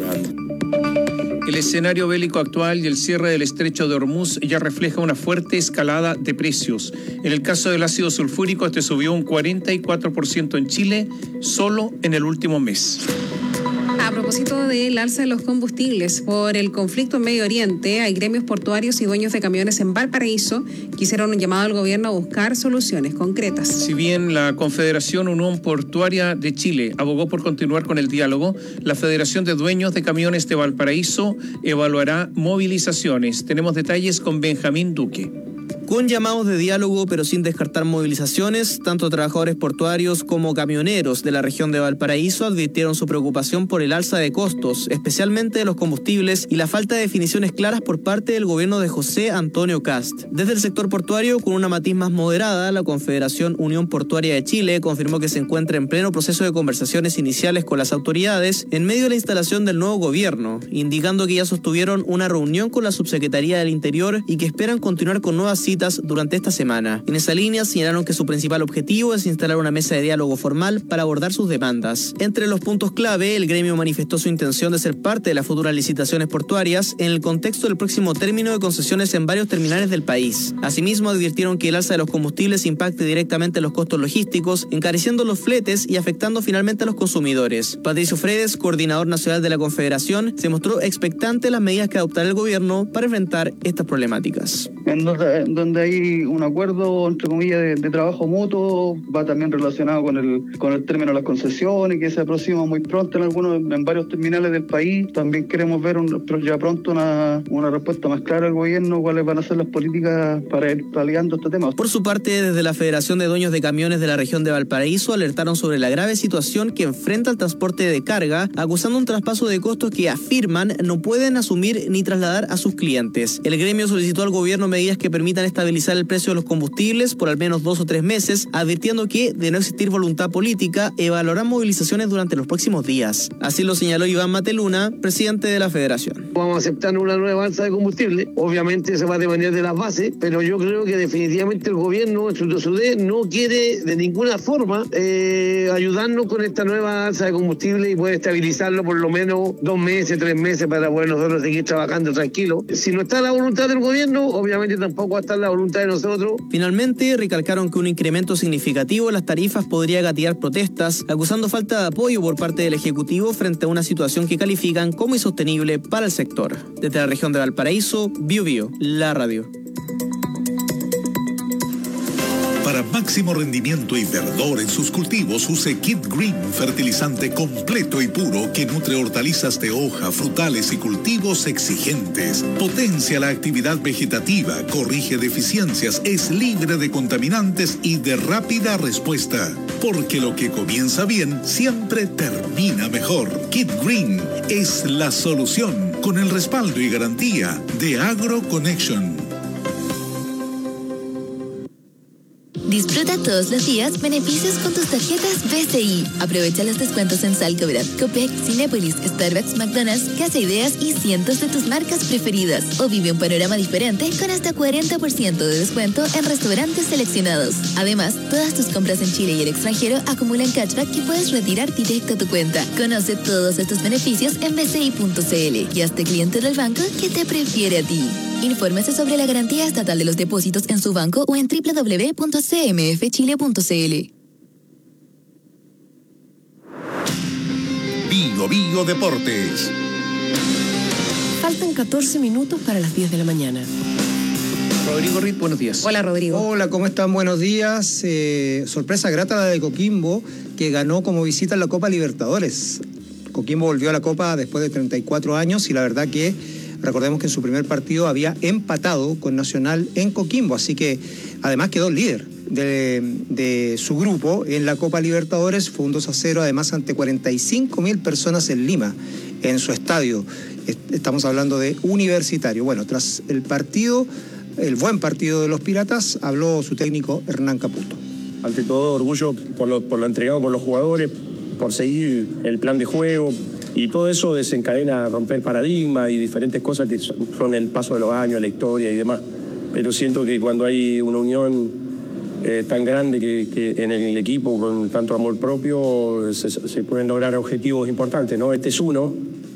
El escenario bélico actual y el cierre del estrecho de Hormuz ya refleja una fuerte escalada de precios. En el caso del ácido sulfúrico, este subió un 44% en Chile solo en el último mes. A propósito del alza de los combustibles por el conflicto en Medio Oriente, hay gremios portuarios y dueños de camiones en Valparaíso que hicieron un llamado al gobierno a buscar soluciones concretas. Si bien la Confederación Unión Portuaria de Chile abogó por continuar con el diálogo, la Federación de Dueños de Camiones de Valparaíso evaluará movilizaciones. Tenemos detalles con Benjamín Duque. Con llamados de diálogo, pero sin descartar movilizaciones, tanto trabajadores portuarios como camioneros de la región de Valparaíso advirtieron su preocupación por el alza de costos, especialmente de los combustibles, y la falta de definiciones claras por parte del gobierno de José Antonio Kast. Desde el sector portuario, con una matiz más moderada, la Confederación Unión Portuaria de Chile confirmó que se encuentra en pleno proceso de conversaciones iniciales con las autoridades en medio de la instalación del nuevo gobierno, indicando que ya sostuvieron una reunión con la Subsecretaría del Interior y que esperan continuar con nuevas citas citas durante esta semana. En esa línea señalaron que su principal objetivo es instalar una mesa de diálogo formal para abordar sus demandas. Entre los puntos clave, el gremio manifestó su intención de ser parte de las futuras licitaciones portuarias en el contexto del próximo término de concesiones en varios terminales del país. Asimismo, advirtieron que el alza de los combustibles impacte directamente los costos logísticos, encareciendo los fletes y afectando finalmente a los consumidores. Patricio Fredes, coordinador nacional de la Confederación, se mostró expectante de las medidas que adoptará el gobierno para enfrentar estas problemáticas. En donde hay un acuerdo, entre comillas, de trabajo mutuo, va también relacionado con el término de las concesiones, que se aproxima muy pronto en varios terminales del país. También queremos ver ya pronto una respuesta más clara del gobierno, cuáles van a ser las políticas para ir paliando este tema. Por su parte, desde la Federación de Dueños de Camiones de la región de Valparaíso alertaron sobre la grave situación que enfrenta el transporte de carga, acusando un traspaso de costos que afirman no pueden asumir ni trasladar a sus clientes. El gremio solicitó al gobierno medidas que permitan estabilizar el precio de los combustibles por al menos 2 o 3 meses, advirtiendo que, de no existir voluntad política, evaluarán movilizaciones durante los próximos días. Así lo señaló Iván Mateluna, presidente de la Federación. Vamos a aceptar una nueva alza de combustible. Obviamente se va a depender de las bases, pero yo creo que definitivamente el gobierno, en su SUDE, no quiere de ninguna forma ayudarnos con esta nueva alza de combustible y puede estabilizarlo por lo menos 2 meses, 3 meses para poder nosotros seguir trabajando tranquilos. Si no está la voluntad del gobierno, obviamente tampoco va a estar la voluntad de nosotros. Finalmente, recalcaron que un incremento significativo en las tarifas podría gatillar protestas, acusando falta de apoyo por parte del Ejecutivo frente a una situación que califican como insostenible para el sector. Desde la región de Valparaíso, Bio, la radio. Para máximo rendimiento y verdor en sus cultivos, use Kid Green, fertilizante completo y puro que nutre hortalizas de hoja, frutales y cultivos exigentes. Potencia la actividad vegetativa, corrige deficiencias, es libre de contaminantes y de rápida respuesta. Porque lo que comienza bien siempre termina mejor. Kid Green es la solución, con el respaldo y garantía de AgroConnection. Disfruta todos los días beneficios con tus tarjetas BCI. Aprovecha los descuentos en Salcobras, Copec, Cinépolis, Starbucks, McDonald's, Casa Ideas y cientos de tus marcas preferidas. O vive un panorama diferente con hasta 40% de descuento en restaurantes seleccionados. Además, todas tus compras en Chile y el extranjero acumulan cashback que puedes retirar directo a tu cuenta. Conoce todos estos beneficios en bci.cl y hazte cliente del banco que te prefiere a ti. Infórmese sobre la garantía estatal de los depósitos en su banco o en www.cmfchile.cl. Bio Deportes. Faltan 14 minutos para las 10 de la mañana. Rodrigo Ritt, buenos días. Hola, Rodrigo. Hola, ¿cómo están? Buenos días. Sorpresa grata la de Coquimbo, que ganó como visita en la Copa Libertadores. Coquimbo volvió a la Copa después de 34 años y la verdad que recordemos que en su primer partido había empatado con Nacional en Coquimbo, así que además quedó líder de su grupo en la Copa Libertadores. Fue un 2-0, además ante 45.000 personas en Lima, en su estadio. Estamos hablando de Universitario. Bueno, tras el partido, el buen partido de los Piratas, habló su técnico Hernán Caputo. Ante todo, orgullo por lo entregado con los jugadores, por seguir el plan de juego. Y todo eso desencadena romper paradigmas y diferentes cosas que son el paso de los años, la historia y demás. Pero siento que cuando hay una unión tan grande que en el equipo, con tanto amor propio, se pueden lograr objetivos importantes, ¿no? Este es uno.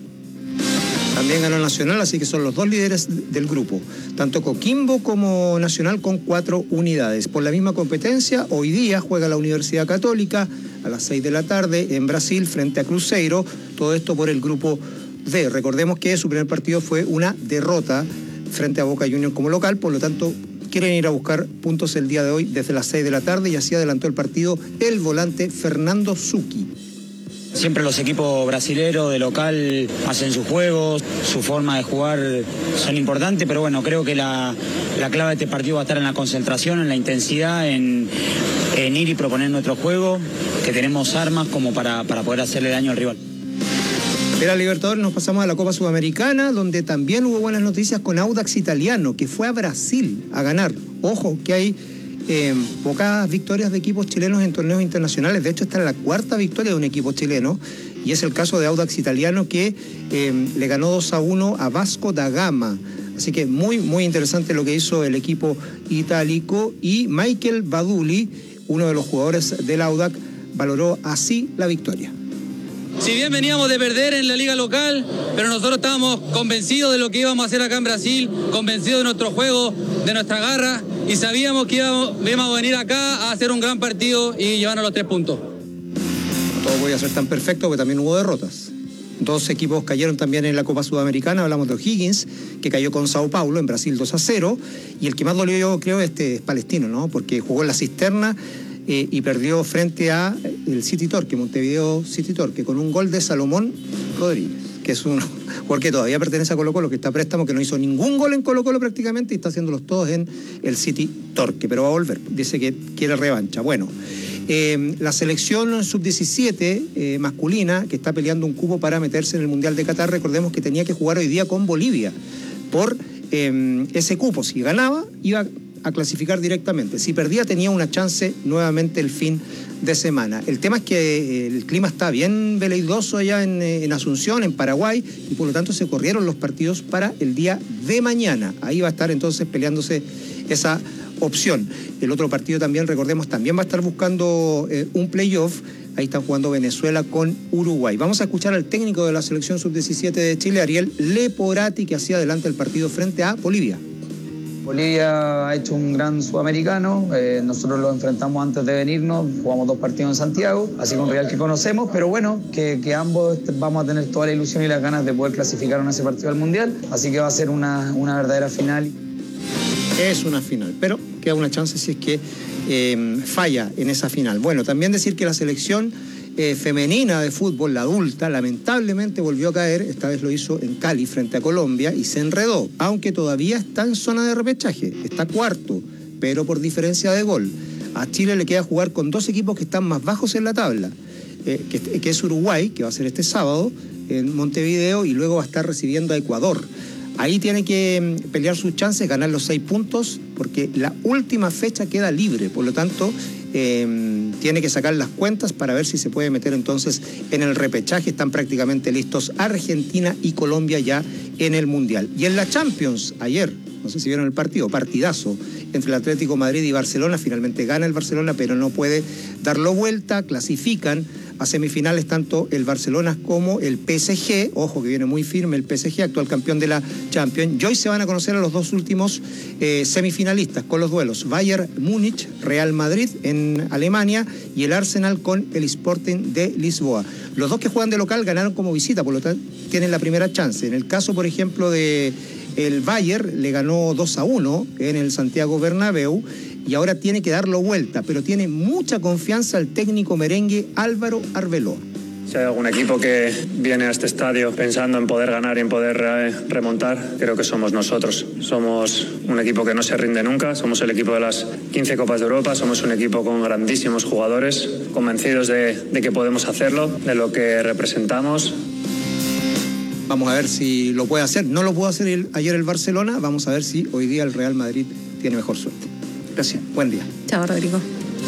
También ganó Nacional, así que son los dos líderes del grupo. Tanto Coquimbo como Nacional con 4 unidades. Por la misma competencia, hoy día juega la Universidad Católica a las 6 de la tarde en Brasil frente a Cruzeiro. Todo esto por el grupo D. Recordemos que su primer partido fue una derrota frente a Boca Juniors como local, por lo tanto quieren ir a buscar puntos el día de hoy desde las 6 de la tarde y así adelantó el partido el volante Fernando Zucchi. Siempre los equipos brasileros de local hacen sus juegos, su forma de jugar son importantes, pero bueno, creo que la clave de este partido va a estar en la concentración, en la intensidad, en ir y proponer nuestro juego, que tenemos armas como para poder hacerle daño al rival. De la Libertadores nos pasamos a la Copa Sudamericana, donde también hubo buenas noticias con Audax Italiano, que fue a Brasil a ganar. Ojo, que hay pocas victorias de equipos chilenos en torneos internacionales. De hecho, esta es la 4ª victoria de un equipo chileno, y es el caso de Audax Italiano, que le ganó 2-1 a Vasco da Gama. Así que muy, muy interesante lo que hizo el equipo itálico, y Michael Baduli, uno de los jugadores del Audax, valoró así la victoria. Si bien veníamos de perder en la liga local, pero nosotros estábamos convencidos de lo que íbamos a hacer acá en Brasil, convencidos de nuestro juego, de nuestra garra, y sabíamos que íbamos a venir acá a hacer un gran partido y llevarnos los 3 puntos. No todo podía ser tan perfecto, porque también hubo derrotas. 2 equipos cayeron también en la Copa Sudamericana. Hablamos de O'Higgins, que cayó con Sao Paulo en Brasil 2-0, y el que más dolió, yo creo, es Palestino, ¿no? Porque jugó en la Cisterna y perdió frente a el City Torque, Montevideo City Torque, con un gol de Salomón Rodríguez, que es un jugador que todavía pertenece a Colo-Colo, que está a préstamo, que no hizo ningún gol en Colo-Colo prácticamente, y está haciéndolos todos en el City Torque, pero va a volver, dice que quiere revancha. Bueno, la selección sub-17 masculina, que está peleando un cupo para meterse en el Mundial de Qatar, recordemos que tenía que jugar hoy día con Bolivia por ese cupo. Si ganaba, iba a clasificar directamente. Si perdía, tenía una chance nuevamente el fin de semana. El tema es que el clima está bien veleidoso allá en Asunción, en Paraguay, y por lo tanto se corrieron los partidos para el día de mañana. Ahí va a estar entonces peleándose esa opción. El otro partido también, recordemos, también va a estar buscando un playoff. Ahí están jugando Venezuela con Uruguay. Vamos a escuchar al técnico de la selección sub-17 de Chile, Ariel Leporati, que hacía adelante el partido frente a Bolivia. Bolivia ha hecho un gran sudamericano, nosotros lo enfrentamos antes de venirnos, jugamos 2 partidos en Santiago, así con un rival que conocemos, pero bueno, que ambos vamos a tener toda la ilusión y las ganas de poder clasificar en ese partido al Mundial, así que va a ser una verdadera final. Es una final, pero queda una chance si es que falla en esa final. Bueno, también decir que la selección femenina de fútbol, la adulta, lamentablemente volvió a caer. Esta vez lo hizo en Cali frente a Colombia y se enredó, aunque todavía está en zona de repechaje, está cuarto, pero por diferencia de gol. A Chile le queda jugar con 2 equipos que están más bajos en la tabla, que es Uruguay, que va a ser este sábado en Montevideo, y luego va a estar recibiendo a Ecuador. Ahí tiene que pelear sus chances, ganar los 6 puntos, porque la última fecha queda libre, por lo tanto tiene que sacar las cuentas para ver si se puede meter entonces en el repechaje. Están prácticamente listos Argentina y Colombia ya en el Mundial. Y en la Champions, ayer, no sé si vieron el partido, partidazo entre el Atlético Madrid y Barcelona. Finalmente gana el Barcelona, pero no puede darlo vuelta. Clasifican a semifinales tanto el Barcelona como el PSG. Ojo que viene muy firme el PSG, actual campeón de la Champions. Y hoy se van a conocer a los 2 últimos semifinalistas con los duelos Bayern Múnich, Real Madrid en Alemania, y el Arsenal con el Sporting de Lisboa. Los 2 que juegan de local ganaron como visita, por lo tanto tienen la primera chance. En el caso, por ejemplo, de el Bayern, le ganó 2-1 en el Santiago Bernabéu, y ahora tiene que darlo vuelta, pero tiene mucha confianza el técnico merengue Álvaro Arbeloa. Si hay algún equipo que viene a este estadio pensando en poder ganar y en poder remontar, creo que somos nosotros. Somos un equipo que no se rinde nunca, somos el equipo de las 15 Copas de Europa, somos un equipo con grandísimos jugadores, convencidos de que podemos hacerlo, de lo que representamos. Vamos a ver si lo puede hacer. No lo pudo hacer ayer el Barcelona, vamos a ver si hoy día el Real Madrid tiene mejor suerte. Gracias, buen día. Chao, Rodrigo.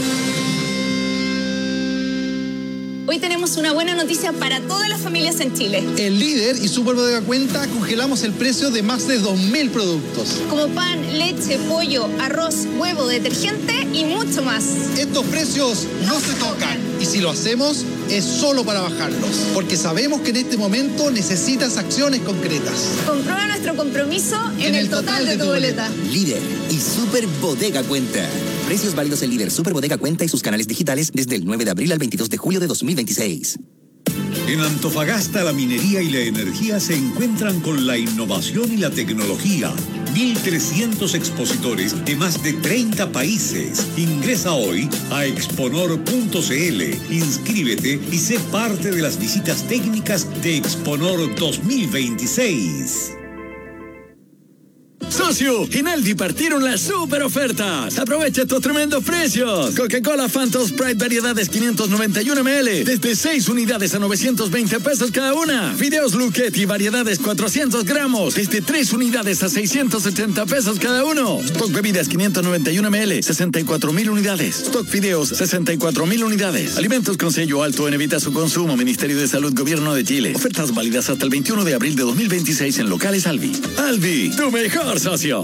Hoy tenemos una buena noticia para todas las familias en Chile. En Líder y Super Bodega Cuenta congelamos el precio de más de 2.000 productos. Como pan, leche, pollo, arroz, huevo, detergente y mucho más. Estos precios no se tocan. Y si lo hacemos, es solo para bajarlos. Porque sabemos que en este momento necesitas acciones concretas. Comprueba nuestro compromiso en el total de tu boleta. Líder y Super Bodega Cuenta. Precios válidos en Líder, Super Bodega Cuenta y sus canales digitales desde el 9 de abril al 22 de julio de 2026. En Antofagasta, la minería y la energía se encuentran con la innovación y la tecnología. 1.300 expositores de más de 30 países. Ingresa hoy a exponor.cl, inscríbete y sé parte de las visitas técnicas de Exponor 2026. socio! En Aldi partieron las super ofertas. Aprovecha estos tremendos precios. Coca-Cola Fanta Sprite variedades 591 ml desde 6 unidades a 920 pesos cada una. Fideos Luchetti variedades 400 gramos desde 3 unidades a 680 pesos cada uno. Stock bebidas 591 ml 64.000 unidades. Stock fideos 64.000 unidades. Alimentos con sello alto en evita su consumo. Ministerio de Salud, Gobierno de Chile. Ofertas válidas hasta el 21 de abril de 2026 en locales Albi. Albi, tu mejor socio.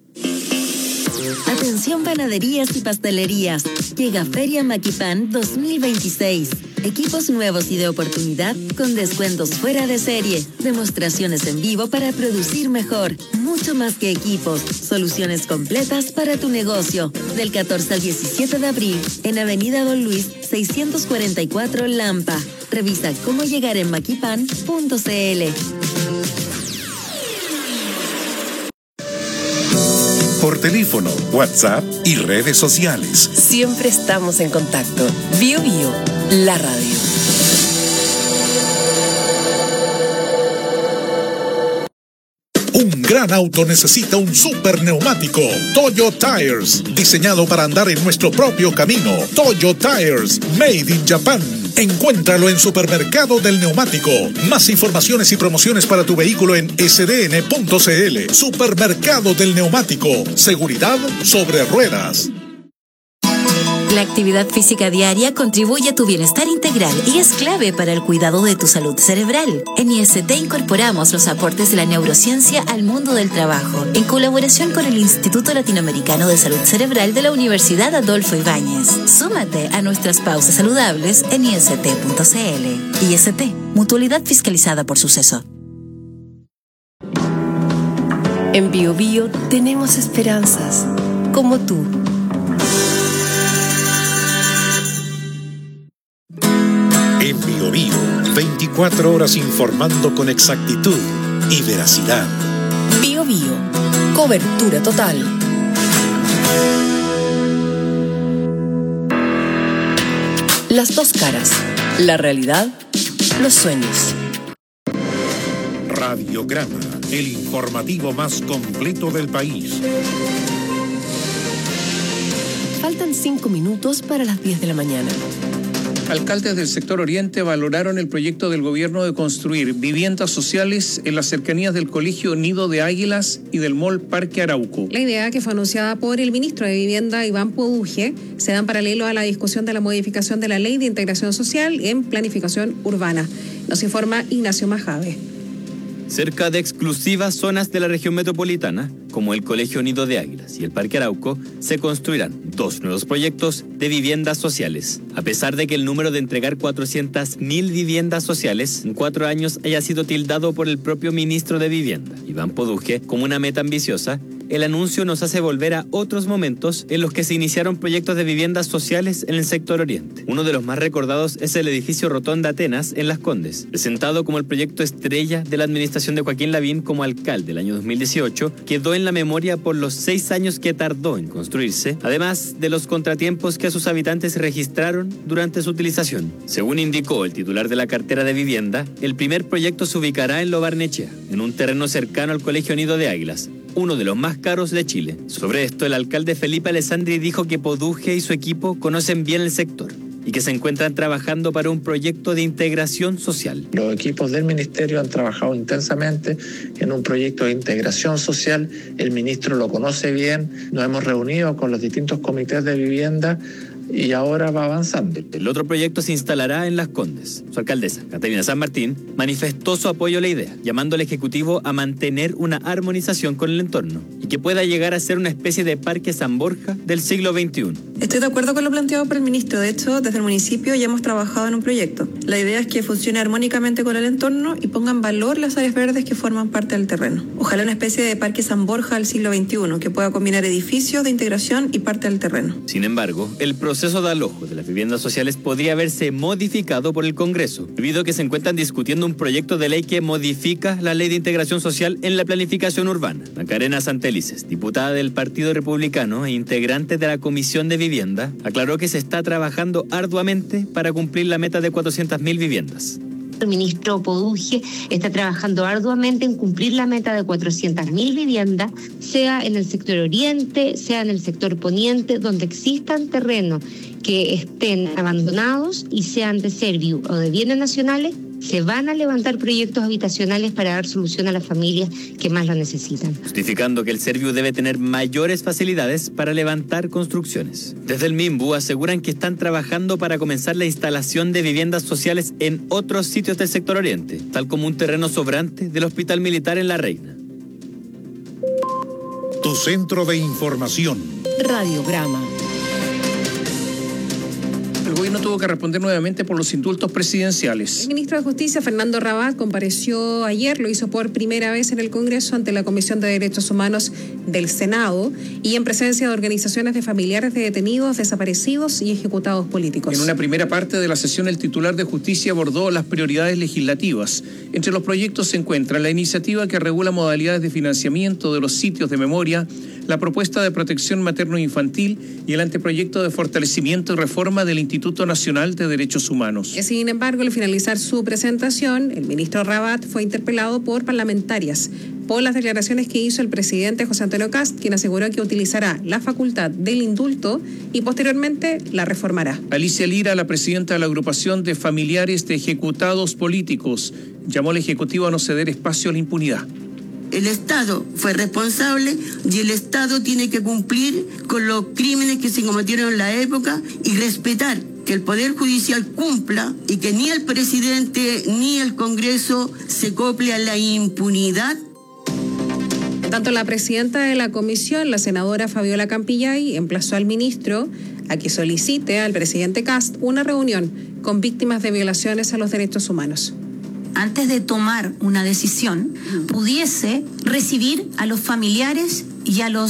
Atención panaderías y pastelerías. Llega Feria Maquipan 2026. Equipos nuevos y de oportunidad con descuentos fuera de serie. Demostraciones en vivo para producir mejor. Mucho más que equipos. Soluciones completas para tu negocio. Del 14 al 17 de abril en Avenida Don Luis 644 Lampa. Revisa cómo llegar en maquipan.cl. Por teléfono, WhatsApp y redes sociales. Siempre estamos en contacto. Bio Bio, la radio. Un gran auto necesita un super neumático. Toyo Tires, diseñado para andar en nuestro propio camino. Toyo Tires, made in Japan. Encuéntralo en Supermercado del Neumático. Más informaciones y promociones para tu vehículo en sdn.cl. Supermercado del Neumático. Seguridad sobre ruedas. La actividad física diaria contribuye a tu bienestar integral y es clave para el cuidado de tu salud cerebral. En IST incorporamos los aportes de la neurociencia al mundo del trabajo, en colaboración con el Instituto Latinoamericano de Salud Cerebral de la Universidad Adolfo Ibáñez. Súmate a nuestras pausas saludables en IST.cl. IST, mutualidad fiscalizada por Suceso. En Bio Bio tenemos esperanzas, como tú. En Bio Bio, 24 horas informando con exactitud y veracidad. Bio Bio, cobertura total. Las dos caras, la realidad, los sueños. Radiograma, el informativo más completo del país. Faltan 5 minutos para las 10 de la mañana. Alcaldes del sector oriente valoraron el proyecto del gobierno de construir viviendas sociales en las cercanías del Colegio Nido de Águilas y del Mall Parque Arauco. La idea, que fue anunciada por el ministro de Vivienda, Iván Poduje, se da en paralelo a la discusión de la modificación de la Ley de Integración Social en Planificación Urbana. Nos informa Ignacio Majave. Cerca de exclusivas zonas de la región metropolitana, como el Colegio Nido de Águilas y el Parque Arauco, se construirán 2 nuevos proyectos de viviendas sociales. A pesar de que el número de entregar 400.000 viviendas sociales en 4 años haya sido tildado por el propio ministro de Vivienda, Iván Poduje, como una meta ambiciosa, el anuncio nos hace volver a otros momentos en los que se iniciaron proyectos de viviendas sociales en el sector oriente. Uno de los más recordados es el edificio Rotonda Atenas en Las Condes, presentado como el proyecto estrella de la administración de Joaquín Lavín como alcalde el año 2018, quedó en la memoria por los 6 años que tardó en construirse, además de los contratiempos que sus habitantes registraron durante su utilización. Según indicó el titular de la cartera de vivienda, el primer proyecto se ubicará en Lo Barnechea, en un terreno cercano al Colegio Nido de Águilas, uno de los más caros de Chile. Sobre esto, el alcalde Felipe Alessandri dijo que Poduje y su equipo conocen bien el sector y que se encuentran trabajando para un proyecto de integración social. Los equipos del ministerio han trabajado intensamente en un proyecto de integración social. El ministro lo conoce bien, nos hemos reunido con los distintos comités de vivienda y ahora va avanzando. El otro proyecto se instalará en Las Condes. Su alcaldesa, Caterina San Martín, manifestó su apoyo a la idea, llamando al Ejecutivo a mantener una armonización con el entorno y que pueda llegar a ser una especie de Parque San Borja del siglo XXI. Estoy de acuerdo con lo planteado por el ministro. De hecho, desde el municipio ya hemos trabajado en un proyecto. La idea es que funcione armónicamente con el entorno y ponga en valor las áreas verdes que forman parte del terreno. Ojalá una especie de Parque San Borja del siglo XXI, que pueda combinar edificios de integración y parte del terreno. Sin embargo, el proceso de alojo de las viviendas sociales podría verse modificado por el Congreso, debido a que se encuentran discutiendo un proyecto de ley que modifica la Ley de Integración Social en la Planificación Urbana. Macarena Santelices, diputada del Partido Republicano e integrante de la Comisión de Vivienda, aclaró que se está trabajando arduamente para cumplir la meta de 400.000 viviendas. El ministro Poduje está trabajando arduamente en cumplir la meta de 400.000 viviendas, sea en el sector oriente, sea en el sector poniente, donde existan terrenos que estén abandonados y sean de Serviu o de bienes nacionales. Se van a levantar proyectos habitacionales para dar solución a las familias que más lo necesitan. Justificando que el Serviu debe tener mayores facilidades para levantar construcciones. Desde el MIMBU aseguran que están trabajando para comenzar la instalación de viviendas sociales en otros sitios del sector oriente, tal como un terreno sobrante del Hospital Militar en La Reina. Tu centro de información. Radiograma. El gobierno tuvo que responder nuevamente por los indultos presidenciales. El ministro de Justicia, Fernando Rabat, compareció ayer, lo hizo por primera vez en el Congreso ante la Comisión de Derechos Humanos del Senado y en presencia de organizaciones de familiares de detenidos, desaparecidos y ejecutados políticos. En una primera parte de la sesión, el titular de Justicia abordó las prioridades legislativas. Entre los proyectos se encuentra la iniciativa que regula modalidades de financiamiento de los sitios de memoria, la propuesta de protección materno-infantil y el anteproyecto de fortalecimiento y reforma del Instituto Nacional de Derechos Humanos. Sin embargo, al finalizar su presentación, el ministro Rabat fue interpelado por parlamentarias por las declaraciones que hizo el presidente José Antonio Kast, quien aseguró que utilizará la facultad del indulto y posteriormente la reformará. Alicia Lira, la presidenta de la agrupación de familiares de ejecutados políticos, llamó al Ejecutivo a no ceder espacio a la impunidad. El Estado fue responsable y el Estado tiene que cumplir con los crímenes que se cometieron en la época y respetar que el Poder Judicial cumpla y que ni el presidente ni el Congreso se acople a la impunidad. Tanto la presidenta de la comisión, la senadora Fabiola Campillay, emplazó al ministro a que solicite al presidente Kast una reunión con víctimas de violaciones a los derechos humanos. Antes de tomar una decisión, pudiese recibir a los familiares y a los